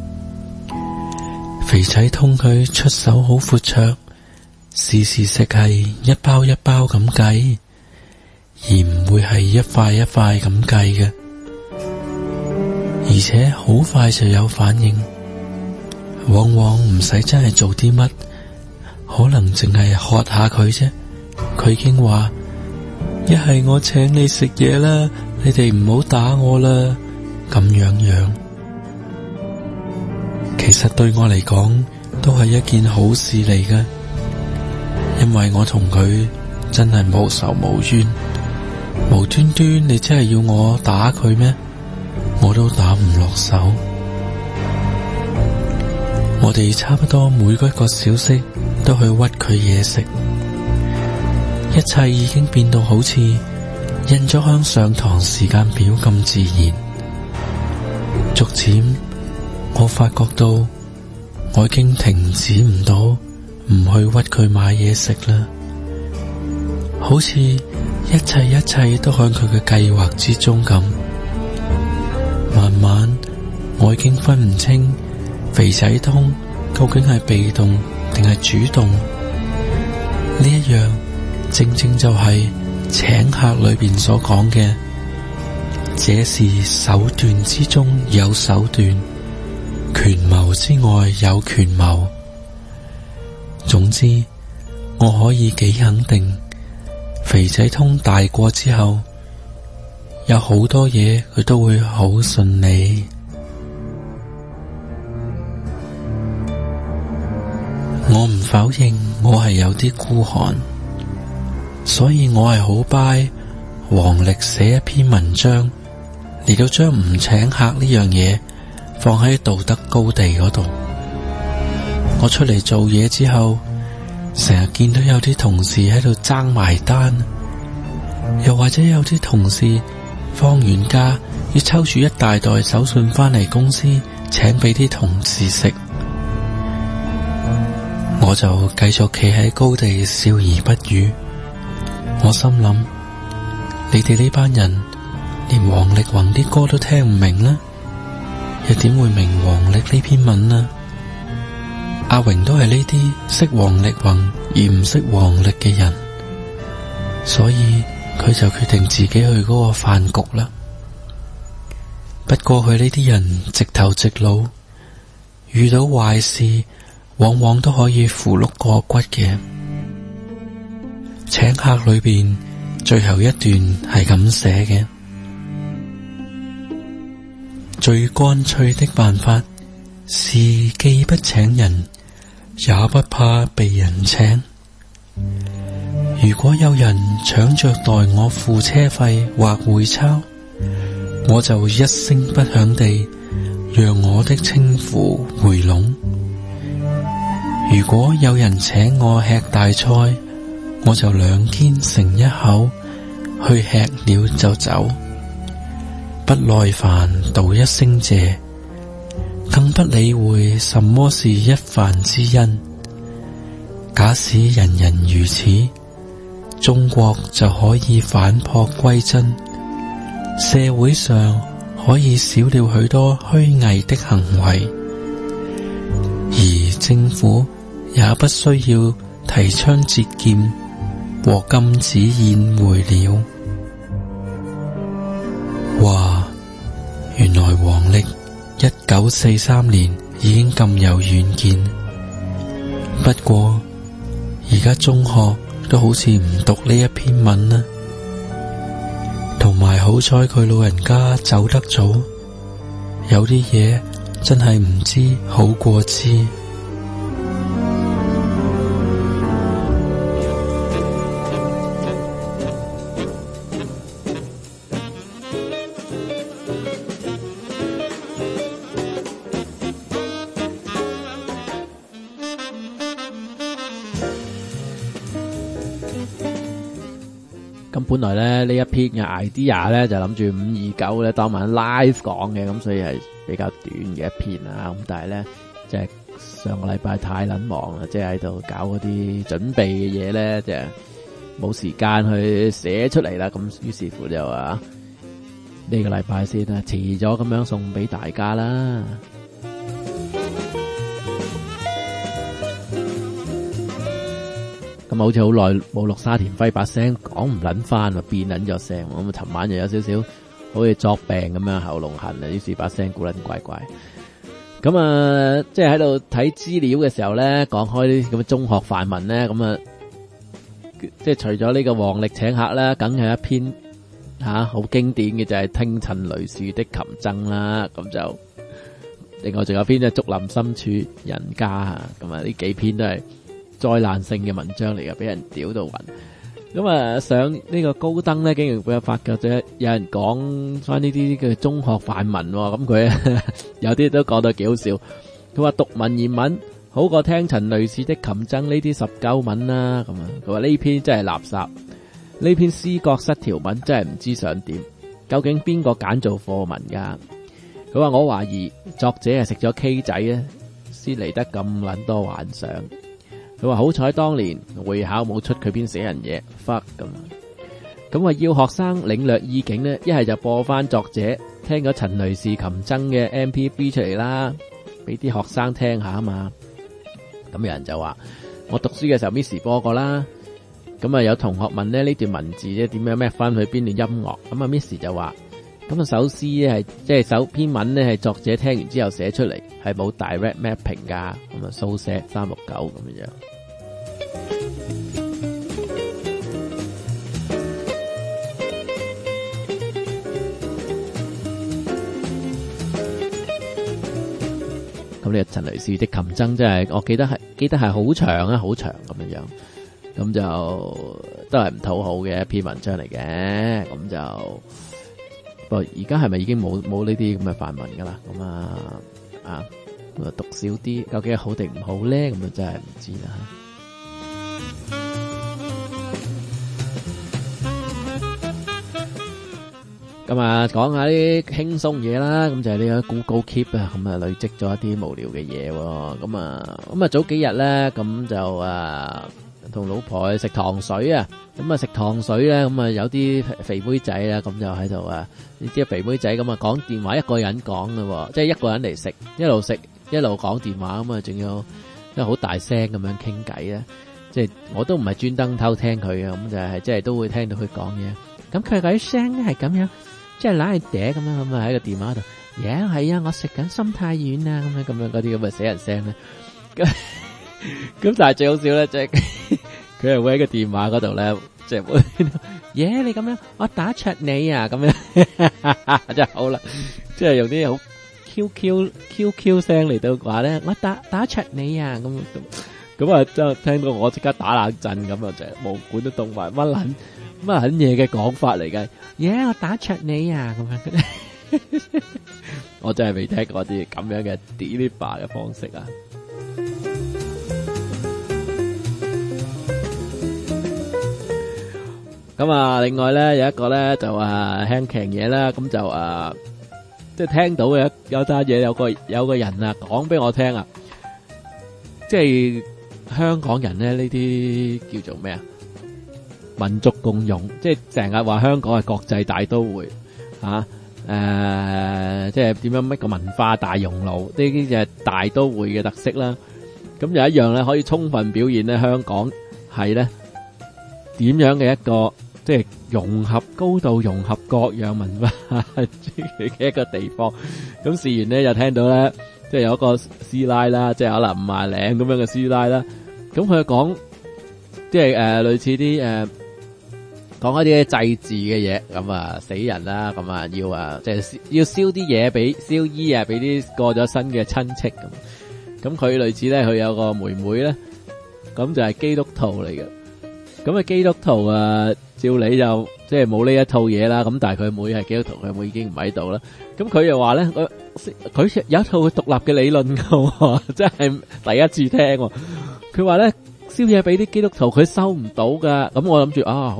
肥仔通佢出手好闊綽，時時食係一包一包咁計，而唔會係一塊一塊咁計嘅，而且好快就有反應，往往唔使真係做啲乜，可能淨係喝下佢啫，佢已經話：一係我請你食嘢啦，你哋唔好打我啦，咁樣樣。其實對我嚟講都係一件好事嚟嘅，因為我同佢真係無仇無冤，無端端你真係要我打佢咩？我都打唔落手。我哋差不多每一個小息都去屈佢嘢食，一切已經變到好似印咗響上堂時間表咁自然。逐漸我發覺到我已經停止唔到唔去屈佢買嘢食啦，好似一切都響佢嘅計劃之中咁。慢慢我已經分唔清肥仔通究竟係被動定係主動，呢一樣正正就係請客裏邊所講嘅，這是手段之中有手段，權謀之外有權謀。總之我可以幾肯定，肥仔通大過之後有好多嘢佢都會好順利。我唔否認我係有啲孤寒，所以我係好拜黃歷寫一篇文章嚟到將唔請客呢樣嘢放喺道德高地嗰度。我出嚟做嘢之後，成日見到有啲同事喺度爭埋單，又或者有啲同事放完假要抽住一大袋手信返嚟公司請俾啲同事食，我就繼續企喺高地笑而不語。我心諗，你哋呢班人連王力宏啲歌都聽唔明啦，又點會明王力呢篇文啊？阿榮都係呢啲識王力宏而唔識王力嘅人，所以佢就決定自己去嗰個飯局啦。不過佢呢啲人直頭直腦，遇到壞事往往都可以扶碌過骨嘅。請客裏邊最後一段係咁寫嘅：最乾脆的辦法是既不請人，也不怕被人請。如果有人搶着代我付車費或會鈔，我就一聲不響地讓我的稱呼回籠。如果有人請我吃大菜，我就兩肩成一口，去吃了就走，不耐煩道一聲謝，更不理會什麼是一飯之恩。假使人人如此，中國就可以返璞歸真，社會上可以少了許多虛偽的行為，而政府也不需要提倡節儉和禁止宴會了。哇！原來黃曆1943年已經咁有遠見，不過而家中學都好似唔讀呢一篇文啦。同埋好彩佢老人家走得早，有啲嘢真係唔知好過知。 本來咧呢一篇嘅 idea 咧就諗住529咧當晚 live 講嘅，咁所以係比較短嘅一篇啊。咁但係咧即係上個禮拜太撚忙啦，即係喺度搞嗰啲準備嘅嘢咧，即係冇時間去寫出嚟啦。咁於是乎就話呢個禮拜先啦，遲咗咁樣送俾大家啦。咁好似好耐冇錄沙田輝把聲講唔撚翻啊，變撚咗聲。咁啊，尋晚又有少少好似作病咁樣喉嚨痕啊，於是把聲古撚怪怪。咁啊，即係喺度睇資料嘅時候咧，講開啲咁嘅中學範文咧，咁啊，即係除咗呢個黃曆請客啦，梗係一篇好經典嘅就係聽陳雷樹的琴箏啦。咁就另外仲有篇咧竹林深處人家啊，咁啊呢幾篇都係災難性嘅文章嚟嘅，俾人屌到暈。咁啊，上呢個高登咧，竟然會有發覺咗有人講翻呢啲嘅中學範文，咁佢有啲都講得幾好笑。佢話讀文言文好過聽陳雷樹的琴箏呢啲19文啦。咁啊，佢話呢篇真係垃圾，呢篇思覺失調文真係唔知想點。究竟邊個揀做課文噶？佢話我懷疑作者係食咗 K 仔啊，先嚟得咁撚多幻想。佢話好彩當年會考冇出佢篇寫人嘢 fuck 咁話要學生領略意境呢，一係就播翻作者聽咗陳雷樹琴箏嘅 MP3 出嚟啦，俾啲學生聽下啊嘛。咁有人就話我讀書嘅時候 Miss 播過啦。咁啊有同學問呢段文字咧點樣咩翻去邊段音樂？咁啊 Miss 就話咁啊首詩咧係即係首篇文呢係作者聽完之後寫出嚟，係冇 direct mapping 噶。咁啊蘇寫369咁樣。咁呢個陳雷樹的琴箏真係，我記得係好長啊，好長咁樣樣，咁就都係唔討好嘅一篇文章嚟嘅。咁就不過而家係咪已經冇呢啲咁嘅範文噶啦？咁啊讀少啲，究竟係好定唔好咧？咁啊真係唔知啦。咁啊，講下啲輕鬆嘢啦，咁就係呢個 Google Keep 啊，咁啊累積咗一啲無聊嘅嘢，咁啊早幾日咧，咁就同老婆去食糖水啊，咁啊食糖水咧，咁啊有啲肥妹仔啊，咁就喺度你知肥妹仔咁啊講電話，一個人講嘅，即係一個人嚟食，一路食一路講電話，咁啊仲要即係好大聲咁樣傾偈啊，即係我都唔係專登偷聽佢啊，咁就係即係都會聽到佢講嘢，咁佢嗰啲聲係咁樣。即係懶係嗲咁樣咁啊喺個電話度，係啊，我食緊心太軟啊，咁樣嗰啲咁嘅死人聲咧。咁但係最好笑咧，即係佢係會喺個電話嗰度咧，即係會你咁樣，我打柒你啊，咁樣真係好啦，即係用啲好 QQ 聲嚟到話咧，我打柒你啊，咁啊，就聽到我即刻打冷震咁啊，就毛管都凍埋，乜撚嘢嘅講法嚟嘅，我打柒你啊，咁樣，我真係未聽過啲咁樣嘅 deliver 嘅方式啊。咁啊，另外咧有一個咧就輕強嘢啦，咁就即係聽到有單嘢，有個人啊講俾我聽啊，即係香港人咧呢啲叫做咩啊？民族共融，即係成日話香港係國際大都會，即係點樣一個文化大熔爐，呢啲就係大都會嘅特色啦。咁有一樣咧可以充分表現咧，香港係咧點樣嘅一個即係高度融合各樣文化嘅一個地方。咁事緣咧就聽到咧，即係有一個師奶啦，即係可能50零咁樣嘅師奶啦，咁佢講即係類似啲講一啲祭祀嘅嘢，咁死人啦，咁要即係要燒啲嘢俾燒衣啊，俾啲過咗身嘅親戚咁佢類似咧，佢有個妹妹咧，咁就係基督徒嚟嘅。咁基督徒照理就即係冇呢一套嘢啦。咁但係佢妹係基督徒，佢妹已經唔喺度啦。咁佢又話咧，佢有一套獨立嘅理論㗎，真係第一次聽。佢話咧，燒嘢俾啲基督徒，佢收唔到噶。咁我諗住好。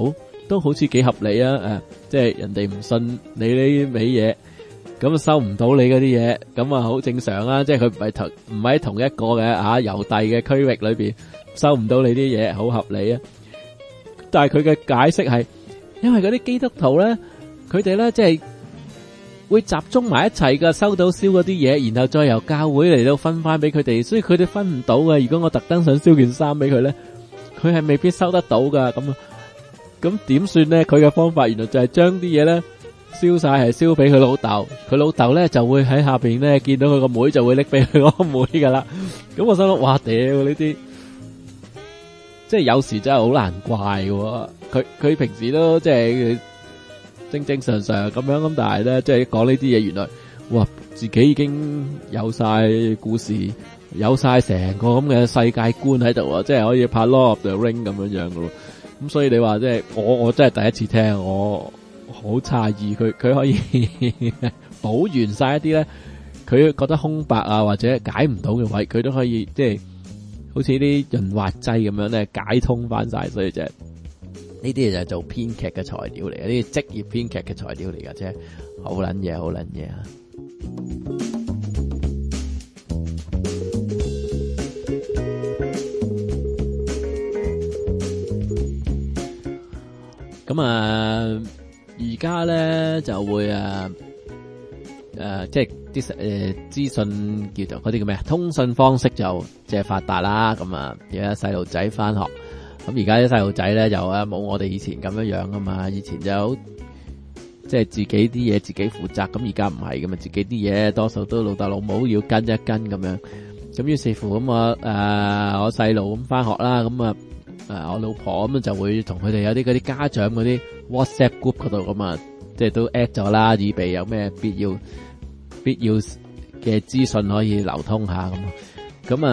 都好似幾合理啊！即係人哋唔信你呢味嘢，咁收唔到你嗰啲嘢，咁啊好正常啊！即係佢唔係同一個嘅郵遞嘅區域裏邊收唔到你啲嘢，好合理啊！但係佢嘅解釋係，因為嗰啲基督徒咧，佢哋咧即係會集中埋一齊噶，收到燒嗰啲嘢，然後再由教會嚟到分翻俾佢哋，所以佢哋分唔到嘅。如果我特登想燒件衫俾佢咧，佢係未必收得到噶。咁點算咧？佢嘅方法原來就係將啲嘢咧燒晒，係燒俾佢老豆。佢老豆咧就會喺下邊咧見到佢個妹，就會拎俾佢個妹噶啦。咁我心諗，哇屌呢啲！即係有時真係好難怪嘅，佢平時都即係正正常常咁樣，咁但係咧即係講呢啲嘢，原來哇自己已經有晒故事，有晒成個咁嘅世界觀喺度啊！即係可以拍 Lord of the Ring 咁樣樣嘅咯。咁所以你話即係我真係第一次聽，我好詫異佢可以補完晒一啲咧，佢覺得空白啊或者解唔到嘅位，佢都可以即係。好似啲潤滑劑咁樣咧，解通翻晒，所以就係呢啲嘢就係做編劇嘅材料嚟嘅，呢啲職業編劇嘅材料嚟嘅啫，好撚嘢，好撚嘢啊！咁啊，而家咧就會即係啲資訊叫做嗰啲叫咩啊？通訊方式就即係發達啦。咁啊，而家細路仔翻學，咁而家啲細路仔咧就冇我哋以前咁樣樣噶嘛。以前就即係自己啲嘢自己負責，咁而家唔係噶嘛。自己啲嘢多數都老豆老母要跟一跟咁樣。咁於是乎咁我細路咁翻學啦，咁我老婆咁就會同佢哋有啲嗰啲家長嗰啲 WhatsApp group 嗰度咁啊，即係都 at 咗啦，以備有咩必要嘅資訊可以流通下咁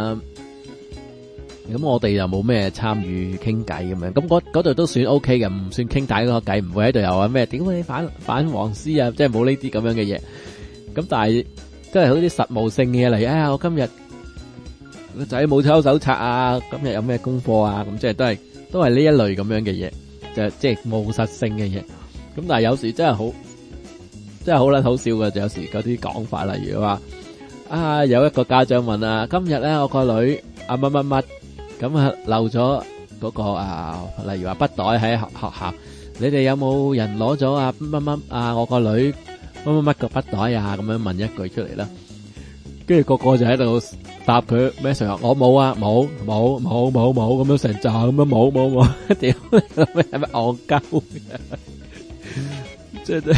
我哋又冇咩參與傾偈咁樣，咁嗰度都算 OK 嘅，唔算傾偈嗰個偈，唔會喺度又話咩點解你反黃絲啊，即係冇呢啲咁樣嘅嘢。咁但係都係好啲實務性嘅嘢嚟。我今日個仔冇抄手冊啊，今日有咩功課啊，咁即係都係呢一類咁樣嘅嘢，就即係務實性嘅嘢。咁但係有時真係好撚好笑嘅，就有時嗰啲講法，例如話有一個家長問啊，今日咧我個女乜乜乜咁漏咗嗰個例如話筆袋喺學校，你哋有冇人攞咗乜乜我個女乜乜乜個筆袋啊？咁樣問一句出嚟啦，跟住個就喺度答佢咩時候？我冇啊，冇咁樣成扎咁樣冇，屌係咪戇鳩？即係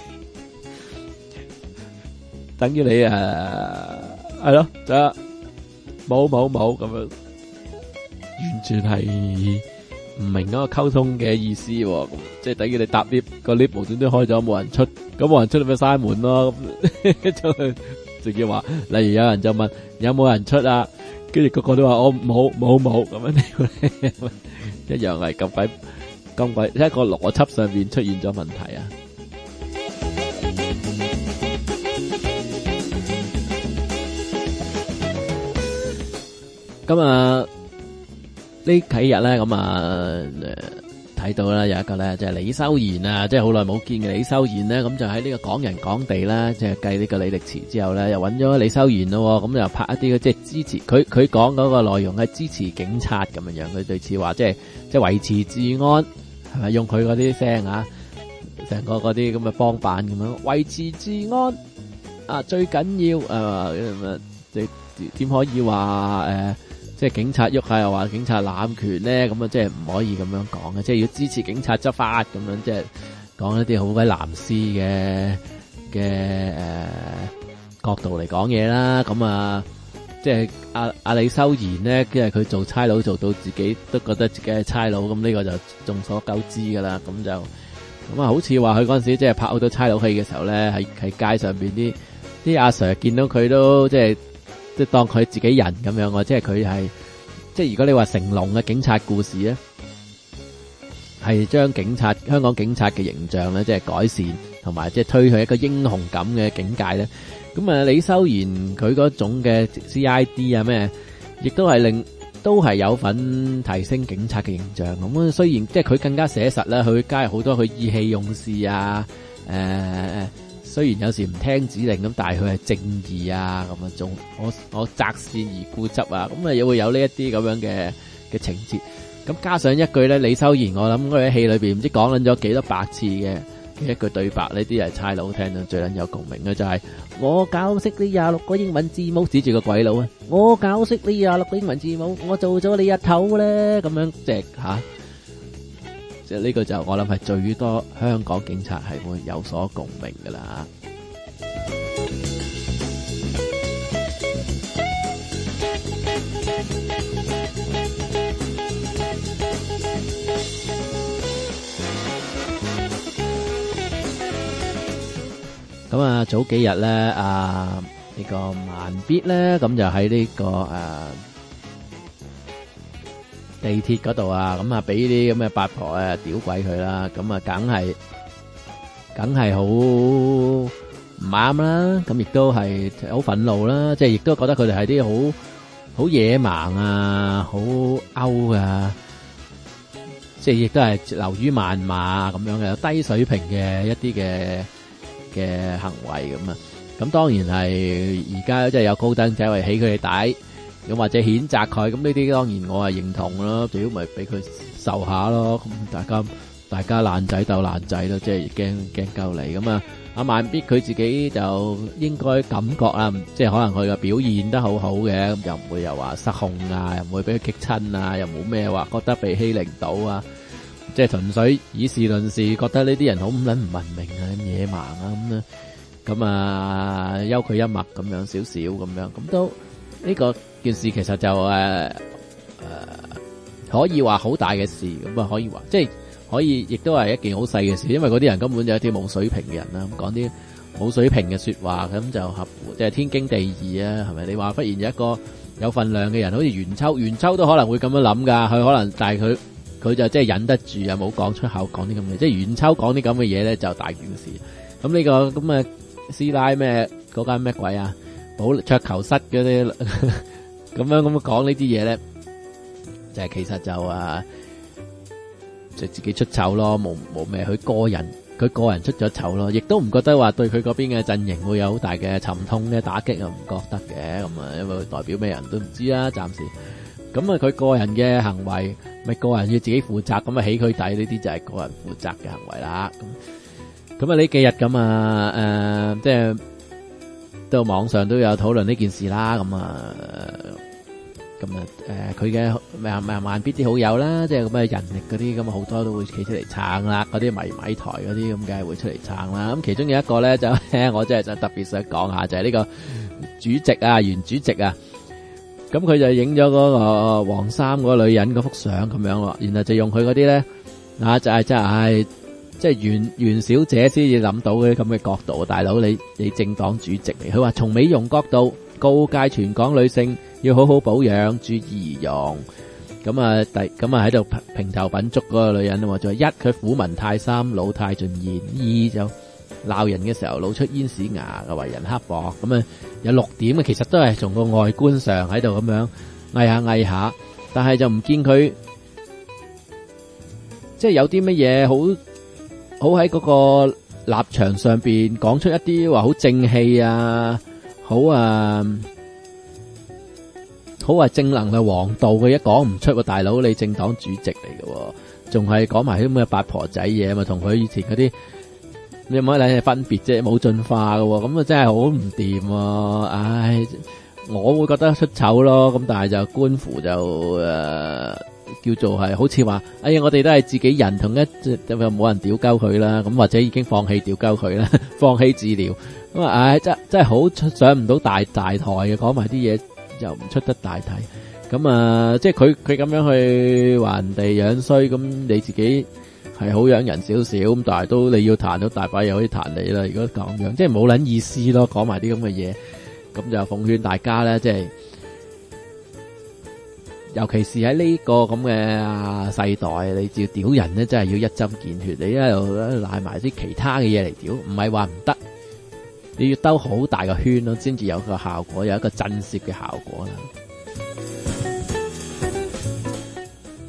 等於你係咯，就冇咁樣，完全係唔明嗰個溝通嘅意思喎。即係等於你搭 lift，個 lift 無端端開咗，冇人出，咁冇人出咪閂門咯。咁仲要話，例如有人就問有冇人出啊，跟住個個都話我冇咁樣，一樣係咁鬼一個邏輯上面出現咗問題啊！咁呢幾日咧，咁睇到啦，有一個咧，即係李修賢啊，即係好耐冇見嘅李修賢咧，咁就喺呢個港人港地啦，即係繼呢個李力持之後咧，又揾咗李修賢咯，咁又拍一啲即係支持佢講嗰個內容係支持警察咁樣樣，佢類似話即係維持治安，係咪用佢嗰啲聲啊，成個嗰啲咁嘅幫辦咁樣維持治安啊，最緊要即點可以話即係警察喐下又話警察濫權咧，咁即係唔可以咁樣講嘅，即係要支持警察執法咁樣，即係講一啲好鬼藍絲嘅角度嚟講嘢啦。咁即係阿李修賢咧，即係佢做差佬做到自己都覺得自己係差佬，咁呢個就眾所周知噶啦。咁好似話佢嗰陣時即係拍好多差佬戲嘅時候咧，喺街上邊啲阿 Sir 見到佢都即係當佢自己人咁樣喎，即係佢係即係如果你話成龍嘅警察故事咧，係將香港警察嘅形象咧，即係改善同埋即係推去一個英雄感嘅境界咧。咁李修賢佢嗰種嘅 CID 啊咩，亦都係令都係有份提升警察嘅形象。咁雖然即係佢更加寫實啦，佢加入好多佢意氣用事啊，雖然有時唔聽指令咁，但係佢係正義啊，咁啊，仲我擇善而固執啊，咁啊，又會有呢一啲咁樣嘅情節。咁加上一句咧，李修賢我諗佢喺戲裏邊唔知講撚咗幾多百次嘅一句對白，呢啲係差佬聽到最撚有共鳴嘅就係我教識呢26個英文字母，指住個鬼佬啊！我教識呢26個英文字母，我做咗你日頭咧，咁樣即係吓。即係呢個就我諗係最多香港警察係會有所共鳴噶啦。咁啊，早幾日咧，呢個慢必咧，咁就喺呢個地鐵嗰度啊，咁啊俾啲咁嘅八婆屌鬼佢啦，咁啊梗係好唔啱啦，咁亦都係好憤怒啦，即係亦都覺得佢哋係啲好野蠻啊，好勾啊，即係亦都係流於謾罵咁樣嘅低水平嘅一啲嘅行為咁啊，咁當然係而家即係有高登仔為起佢哋底。咁或者譴責佢，咁呢啲當然我係認同咯，最好咪俾佢受下咯。咁大家爛仔鬥爛仔咯，即係驚夠嚟咁啊！阿慢必佢自己就應該感覺啊，即係可能佢嘅表現得好好嘅，咁又唔會又話失控啊，又唔會俾佢激親啊，又冇咩話覺得被欺凌到啊，即係純粹以事論事，覺得呢啲人好唔撚唔文明啊，咁野蠻啊咁啊，休佢一默咁樣少少咁樣，咁都呢個件事其實就可以話好大嘅事，咁啊可以話即係可以，亦都係一件好細嘅事，因為嗰啲人根本就係一啲冇水平嘅人啦，講啲冇水平嘅說話，咁就合乎即係天經地義啊，係咪？你話忽然有一個有份量嘅人，好似袁秋都可能會咁樣諗噶，佢可能但係佢就即係忍得住啊，冇講出口講啲咁嘅，即係袁秋講啲咁嘅嘢咧就大件事。咁呢個咁嘅師奶咩嗰間咩鬼啊？桌球室嗰啲咁樣講呢啲嘢咧，就係其實就自己出醜咯，冇咩佢個人出咗醜咯，亦都唔覺得話對佢嗰邊嘅陣營會有好大嘅沉痛嘅打擊啊，唔覺得嘅咁啊，因為佢代表咩人都唔知啦，暫時。咁啊，佢個人嘅行為咪個人要自己負責，咁啊起佢底呢啲就係個人負責嘅行為啦。咁啊呢幾日咁啊即係。到網上都有討論呢件事啦，咁佢嘅慢必啲好友啦，即係咁嘅人力嗰啲咁好多都會企出嚟撐啦，嗰啲米台嗰啲咁梗係會出嚟撐啦。咁其中有一個咧就我真係想特別想講下，就係呢個主席啊，原主席啊，咁佢就影咗嗰個黃衫嗰個女人嗰幅相咁樣咯，然後就用佢嗰啲咧就係即係袁小姐先至諗到嘅咁嘅角度，大佬你政黨主席嚟，佢話從美容角度告誡全港女性要好好保養，注意儀容。咁啊喺度評頭品足嗰個女人啊嘛，就話一佢虎紋太深，老態盡現；二就鬧人嘅時候露出煙屎牙嘅為人刻薄。咁啊有6點嘅，其實都係從個外觀上喺度咁樣嗌下，但係就唔見佢即係有啲乜嘢好喺嗰個立場上邊講出一啲話好正氣啊，好話正能量王道嘅，一講唔出喎，大佬你政黨主席嚟嘅，仲係講埋啲咁嘅八婆仔嘢嘛，同佢以前嗰啲你有冇睇分別啫，冇進化嘅，咁啊真係好唔掂啊！唉，我會覺得出醜咯，咁但係就觀乎就叫做係好似話，哎呀，我哋都係自己人，同一就冇人屌鳩佢啦，咁或者已經放棄屌鳩佢啦，放棄治療，咁啊，唉，真係好上唔到大台嘅，講埋啲嘢又唔出得大題，咁啊，即係佢咁樣去話人哋樣衰，咁你自己係好養人少少，咁但係都你要彈到大把嘢可以彈你啦，如果咁樣，即係冇撚意思咯，講埋啲咁嘅嘢，咁就奉勸大家咧，即係。尤其是喺呢個咁嘅世代，你要屌人咧，真係要一針見血。你喺度賴埋啲其他嘅嘢嚟屌，唔係話唔得，你要兜好大個圈咯，先至有個效果，有一個震懾嘅效果啦。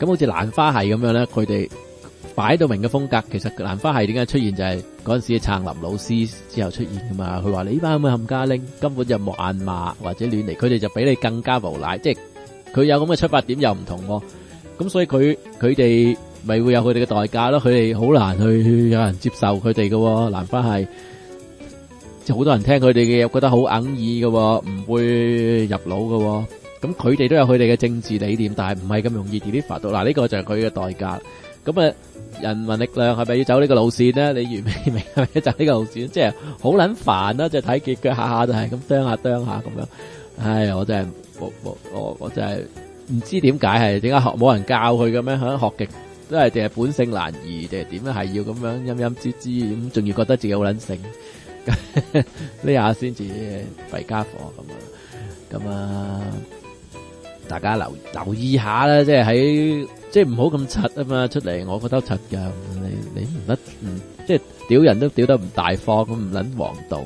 咁好似蘭花系咁樣咧，佢哋擺到明嘅風格，其實蘭花系點解出現就係嗰陣時撐林老師之後出現噶嘛。佢話你呢班咁嘅冚家拎根本就冇眼罵或者亂嚟，佢哋就比你更加無賴，即係佢有咁嘅出發點又唔同喎。咁所以佢哋咪會有佢哋嘅代價咯。佢哋好難去有人接受佢哋嘅蘭花系，即係好多人聽佢哋嘅又覺得好哽耳嘅，唔會入腦嘅。咁佢哋都有佢哋嘅政治理念，但係唔係咁容易 deliver 到。嗱，呢個就係佢嘅代價。咁啊，人民力量係咪要走呢個路線咧？你完未明係咪要走呢個路線？即係好撚煩啦！即係睇結腳下下就係咁啄下咁樣。唉，我真係我真係唔知點解係點解冇人教佢嘅咩？喺學極都係定係本性難移定係點咧？係要咁樣陰陰滋滋咁，仲要覺得自己好撚醒，呢下先至弊家伙咁啊！大家留意下啦，即係喺即係唔好咁柒啊嘛，出嚟我覺得柒噶，你唔得，即係屌人都屌得唔大方，咁唔撚黃道。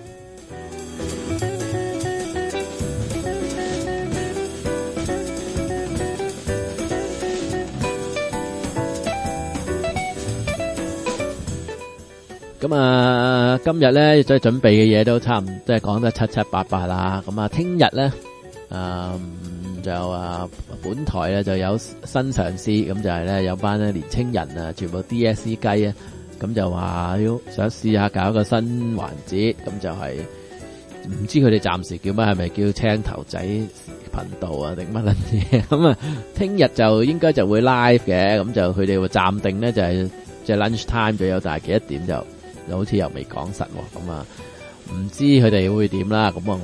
咁啊，今日咧即係準備嘅嘢都差唔多，即係講得七七八八啦。咁啊，聽日咧就本台咧就有新嘗試，咁就係咧有班咧年青人啊，全部 DSE 雞啊，咁就話要想試下搞一個新環節，咁就係唔知佢哋暫時叫乜，係咪叫青頭仔頻道啊定乜撚嘢？咁啊，聽日就應該就會 live 嘅，咁就佢哋會暫定咧就係即係 lunch time 就有，但係幾多點就好似又未講實喎，咁啊唔知佢哋會點啦，咁啊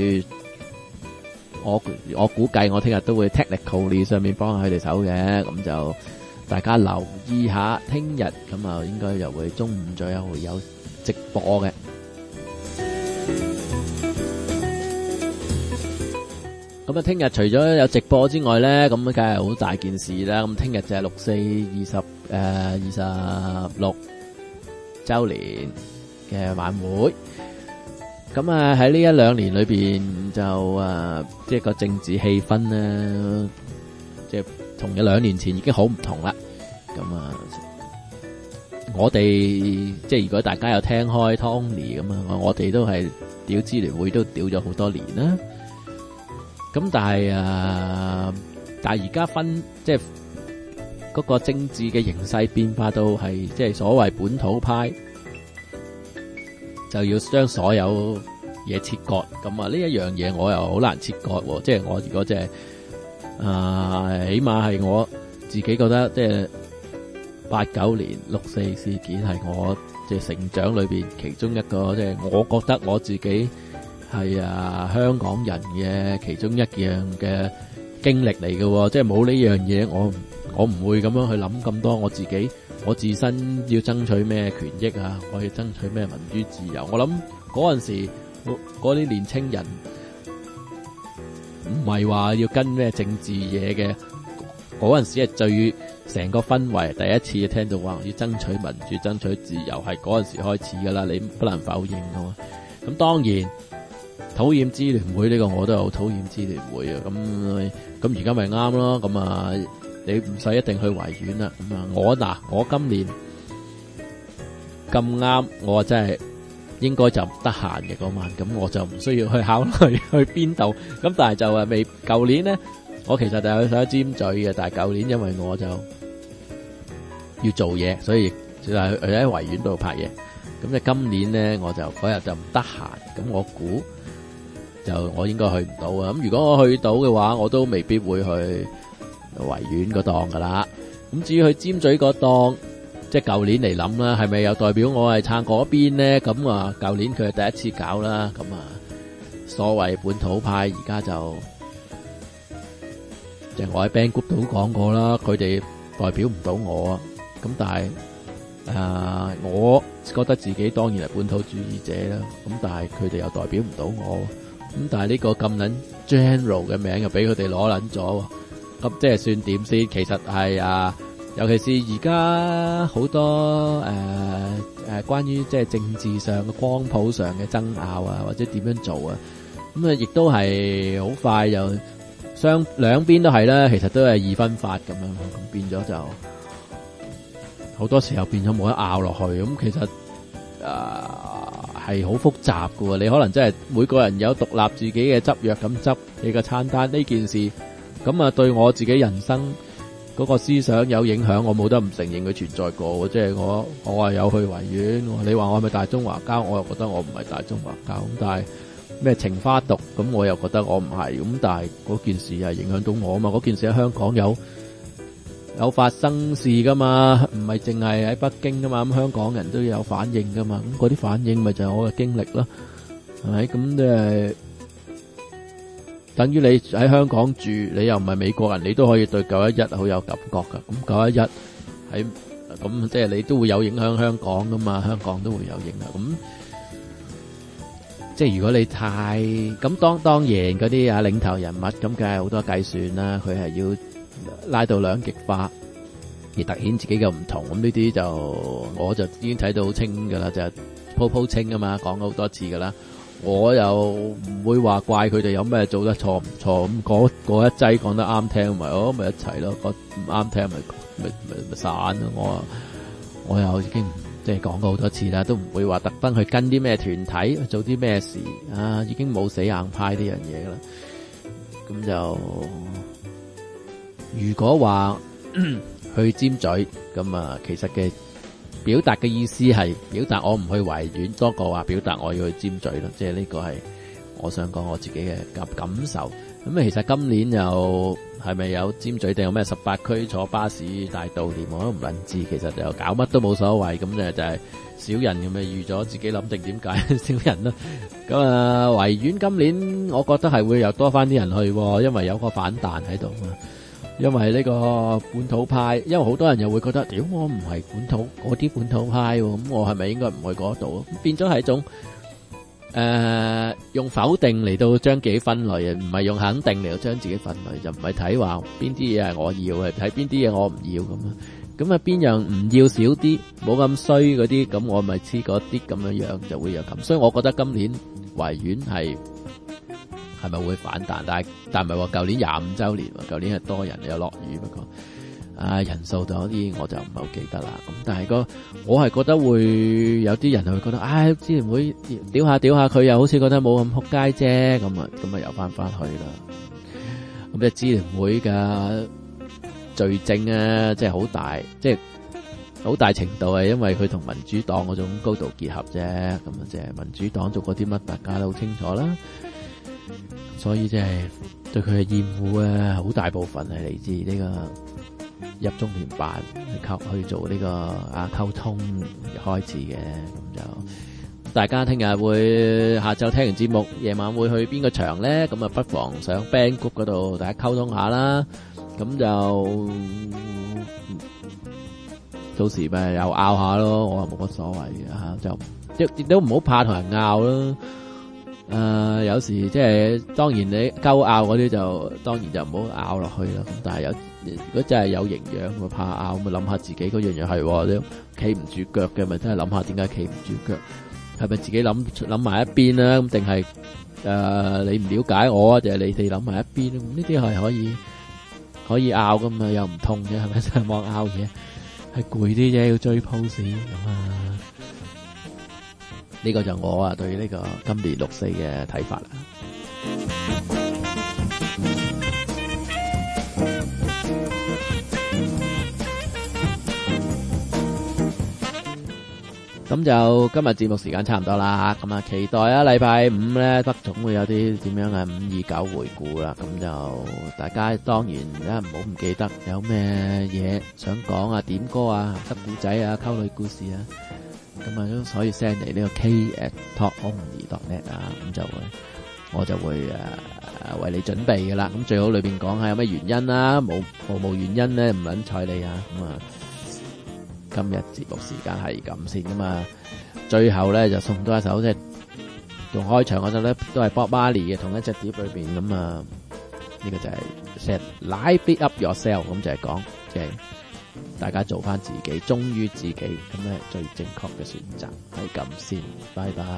我估計我聽日都會 technically 上面幫下佢哋手嘅，咁就大家留意下，聽日咁啊應該又會中午左右會有直播嘅。咁啊，聽日除咗有直播之外咧，咁梗係好大件事啦。咁聽日就係26周年嘅晚會。咁啊喺呢1-2年裏邊就即係個政治氣氛咧，即係同2年前已經好唔同啦。咁啊，我哋即係如果大家有聽開 Tony 咁啊，我哋都係屌支聯會都屌咗好多年啦。咁但係而家即係嗰個政治嘅形勢變化到係即係所謂本土派，就要將所有嘢切割。咁啊呢一樣嘢我又好難切割喎。即係我如果即係起碼係我自己覺得，即係89年6·4事件係我即係成長裏邊其中一個，即係我覺得我自己係香港人嘅其中一樣嘅經歷嚟嘅。即係冇呢樣嘢，我唔會咁樣去諗咁多我自身要爭取咩權益啊，我要爭取咩民主自由。我諗嗰陣時嗰啲年青人唔係話要跟咩政治嘢嘅，嗰陣時係最成個氛圍第一次聽到話要爭取民主、爭取自由，係嗰陣時開始噶啦，你不能否認噶嘛。咁當然討厭支聯會呢個我都好討厭支聯會啊。咁而家咪啱咯。咁你唔使一定去維園啦。咁我今年咁啱，我真係應該就唔得閒嘅嗰晚，咁我就唔需要去考慮去邊度。咁但係就未舊年咧，我其實就有想尖嘴嘅，但係舊年因為我就要做嘢，所以就係喺維園度拍嘢。咁今年咧，我就嗰日就唔得閒，咁我估就我應該去唔到啊。咁如果我去到嘅話，我都未必會去維園嗰檔噶啦。咁至於去尖咀嗰檔，即係舊年嚟諗啦，係咪又代表我係撐嗰邊咧？咁舊年佢係第一次搞啦。咁所謂本土派而家就即係我喺 Band Group 都講過啦，佢哋代表唔到我啊。咁但係我覺得自己當然係本土主義者啦。咁但係佢哋又代表唔到我。咁但係呢個咁撚 general 嘅名又俾佢哋攞撚咗。咁即係算點先？其實係尤其是而家好多關於即係政治上嘅光譜上嘅爭拗啊，或者點樣做啊，咁亦都係好快又兩邊都係啦，其實都係二分法咁樣，咁變咗就好多時候變咗冇得拗落去，咁其實係好複雜噶喎，你可能真係每個人有獨立自己嘅執藥咁執你個餐單呢件事，咁啊對我自己人生嗰個思想有影響，我冇得唔承認佢存在過，即係我係有去維園，你話我係咪大中華膠，我又覺得我唔係大中華膠，咁但係咩情花毒，咁我又覺得我唔係，咁但係嗰件事係影響到我啊嘛，嗰件事喺香港有發生事噶嘛，唔係淨係喺北京噶嘛，咁香港人都有反應噶嘛，咁嗰啲反應咪就係我嘅經歷咯，係咪？咁即係等於你喺香港住，你又唔係美國人，你都可以對911好有感覺噶，咁911喺咁即係你都會有影響香港噶嘛，香港都會有影響咁。即係如果你太咁當然嗰啲領頭人物咁，梗係好多計算啦。佢係要拉到兩極化，而凸顯自己嘅唔同。咁呢啲就我就已經睇到好清噶啦，就係鋪清啊嘛，講咗好多次噶啦。我又唔會話怪佢哋有咩做得錯唔錯。咁嗰一劑講得啱聽，咪一齊咯；唔啱聽咪散咯。我又已經。即係講過好多次啦，都唔會話特登去跟啲咩團體去做啲咩事啊，已經冇死硬派呢樣嘢噶啦。咁就如果話去尖嘴咁啊，其實嘅表達嘅意思係表達我唔去維園，多過話表達我要去尖嘴咯。即係呢個係我想講我自己嘅感受。咁其實今年又係咪有尖嘴定有咩18區坐巴士大悼念，我都唔撚知。其實又搞乜都冇所謂，咁就係少人咁咪預咗自己諗定點解少人咯。咁啊維園今年我覺得係會又多翻啲人去，因為有個反彈喺度嘛。因為呢個本土派，因為好多人又會覺得，屌我唔係本土嗰啲本土派，咁我係咪應該唔去嗰度？變咗係一種。用否定嚟到將自己分類，唔係用肯定嚟到將自己分類，就唔係睇話邊啲嘢係我要，係睇邊啲嘢我唔要咁啊。咁啊邊樣唔要少啲，冇咁衰嗰啲，咁我咪黐嗰啲咁樣樣就會有咁。所以我覺得今年維園係咪會反彈？但唔係話舊年25周年，舊年係多人有落雨，不過人數就嗰啲我就唔係好記得啦。咁但係我係覺得會有啲人係會覺得，之前會屌下佢，又好似覺得冇咁撲街啫。咁啊又翻去啦。咁支聯會嘅罪證啊，即係好大，即係好大程度係因為佢同民主黨嗰種高度結合啫。咁啊即係民主黨做過啲乜，大家都好清楚啦。所以即係對佢嘅厭惡啊，好大部分係嚟自呢個入中聯辦去做呢個溝通開始嘅。咁就大家聽日會下晝聽完節目，夜晚會去邊個場咧？咁啊不妨上 Band Group 嗰度大家溝通下啦。咁就到時咪又拗下咯，我又冇乜所謂嘅吓，就亦都唔好怕同人拗咯。有時即係當然你鳩拗嗰啲就當然就唔好拗落去啦。咁但係如果真係有營養，咪怕拗，咪諗下自己嗰樣嘢係你企唔住腳嘅，咪真係諗下點解企唔住腳，係咪自己諗埋一邊啦？咁定係你唔了解我啊？定係你哋諗埋一邊？咁呢啲係可以拗噶嘛？又唔痛嘅，係咪上網拗嘢係攰啲啫，要追 pose 咁啊？呢個就我對呢個今年6·4嘅睇法啦。咁就今日節目時間差唔多啦，咁啊期待禮拜5咧，得總會有啲點樣嘅529回顧啦。咁就大家當然唔好唔記得有咩嘢想講啊，點歌啊，得故仔啊，溝女故事啊。咁啊都可以 send 嚟呢個 k@talkonly.net 啊，咁我就會為你準備嘅啦。咁最好裏邊講下有咩原因啦，冇原因咧唔撚睬你啊。咁啊今日節目時間係咁先噶嘛，最後咧就送多一首即係用開場嗰陣咧都係 Bob Marley 嘅同一隻碟裏邊。咁啊呢個就係 set live it up yourself， 咁就係講即係大家做翻自己，忠於自己，咁咧最正確嘅選擇係咁先。拜拜。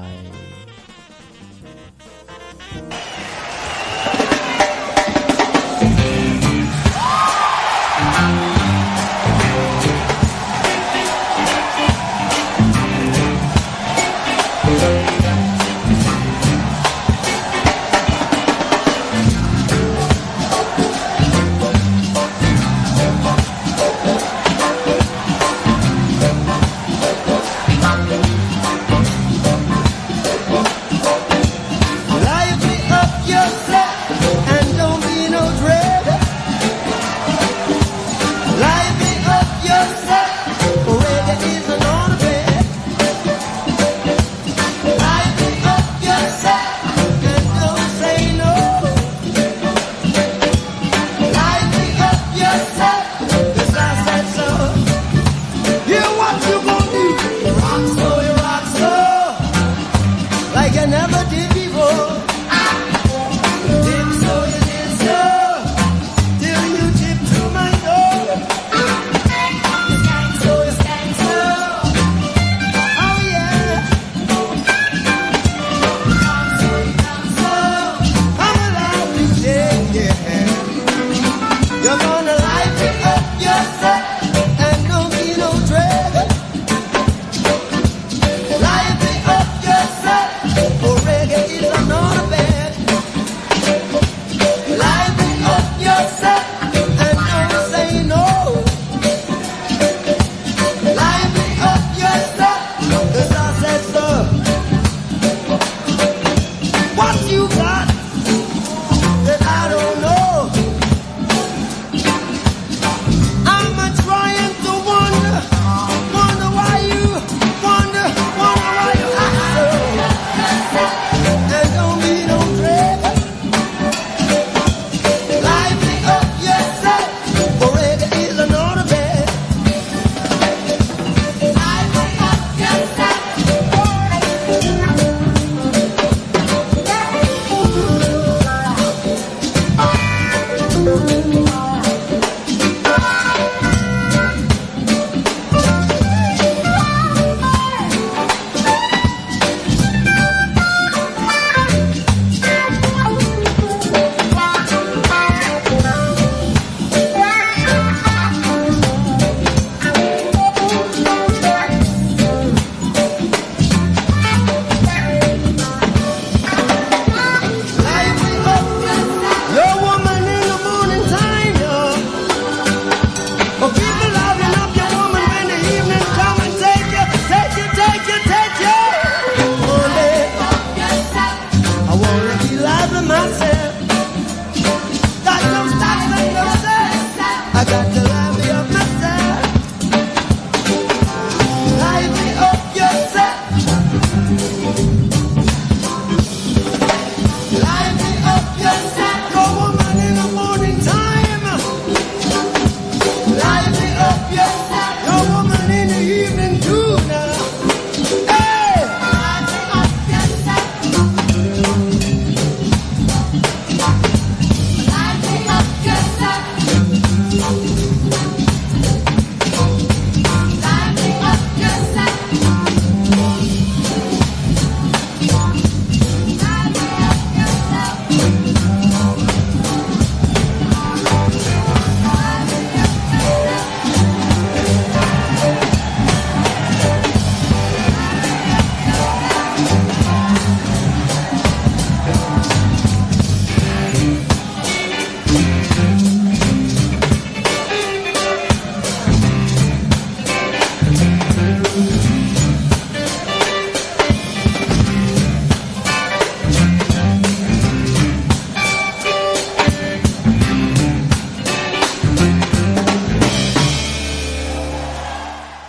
loving myself.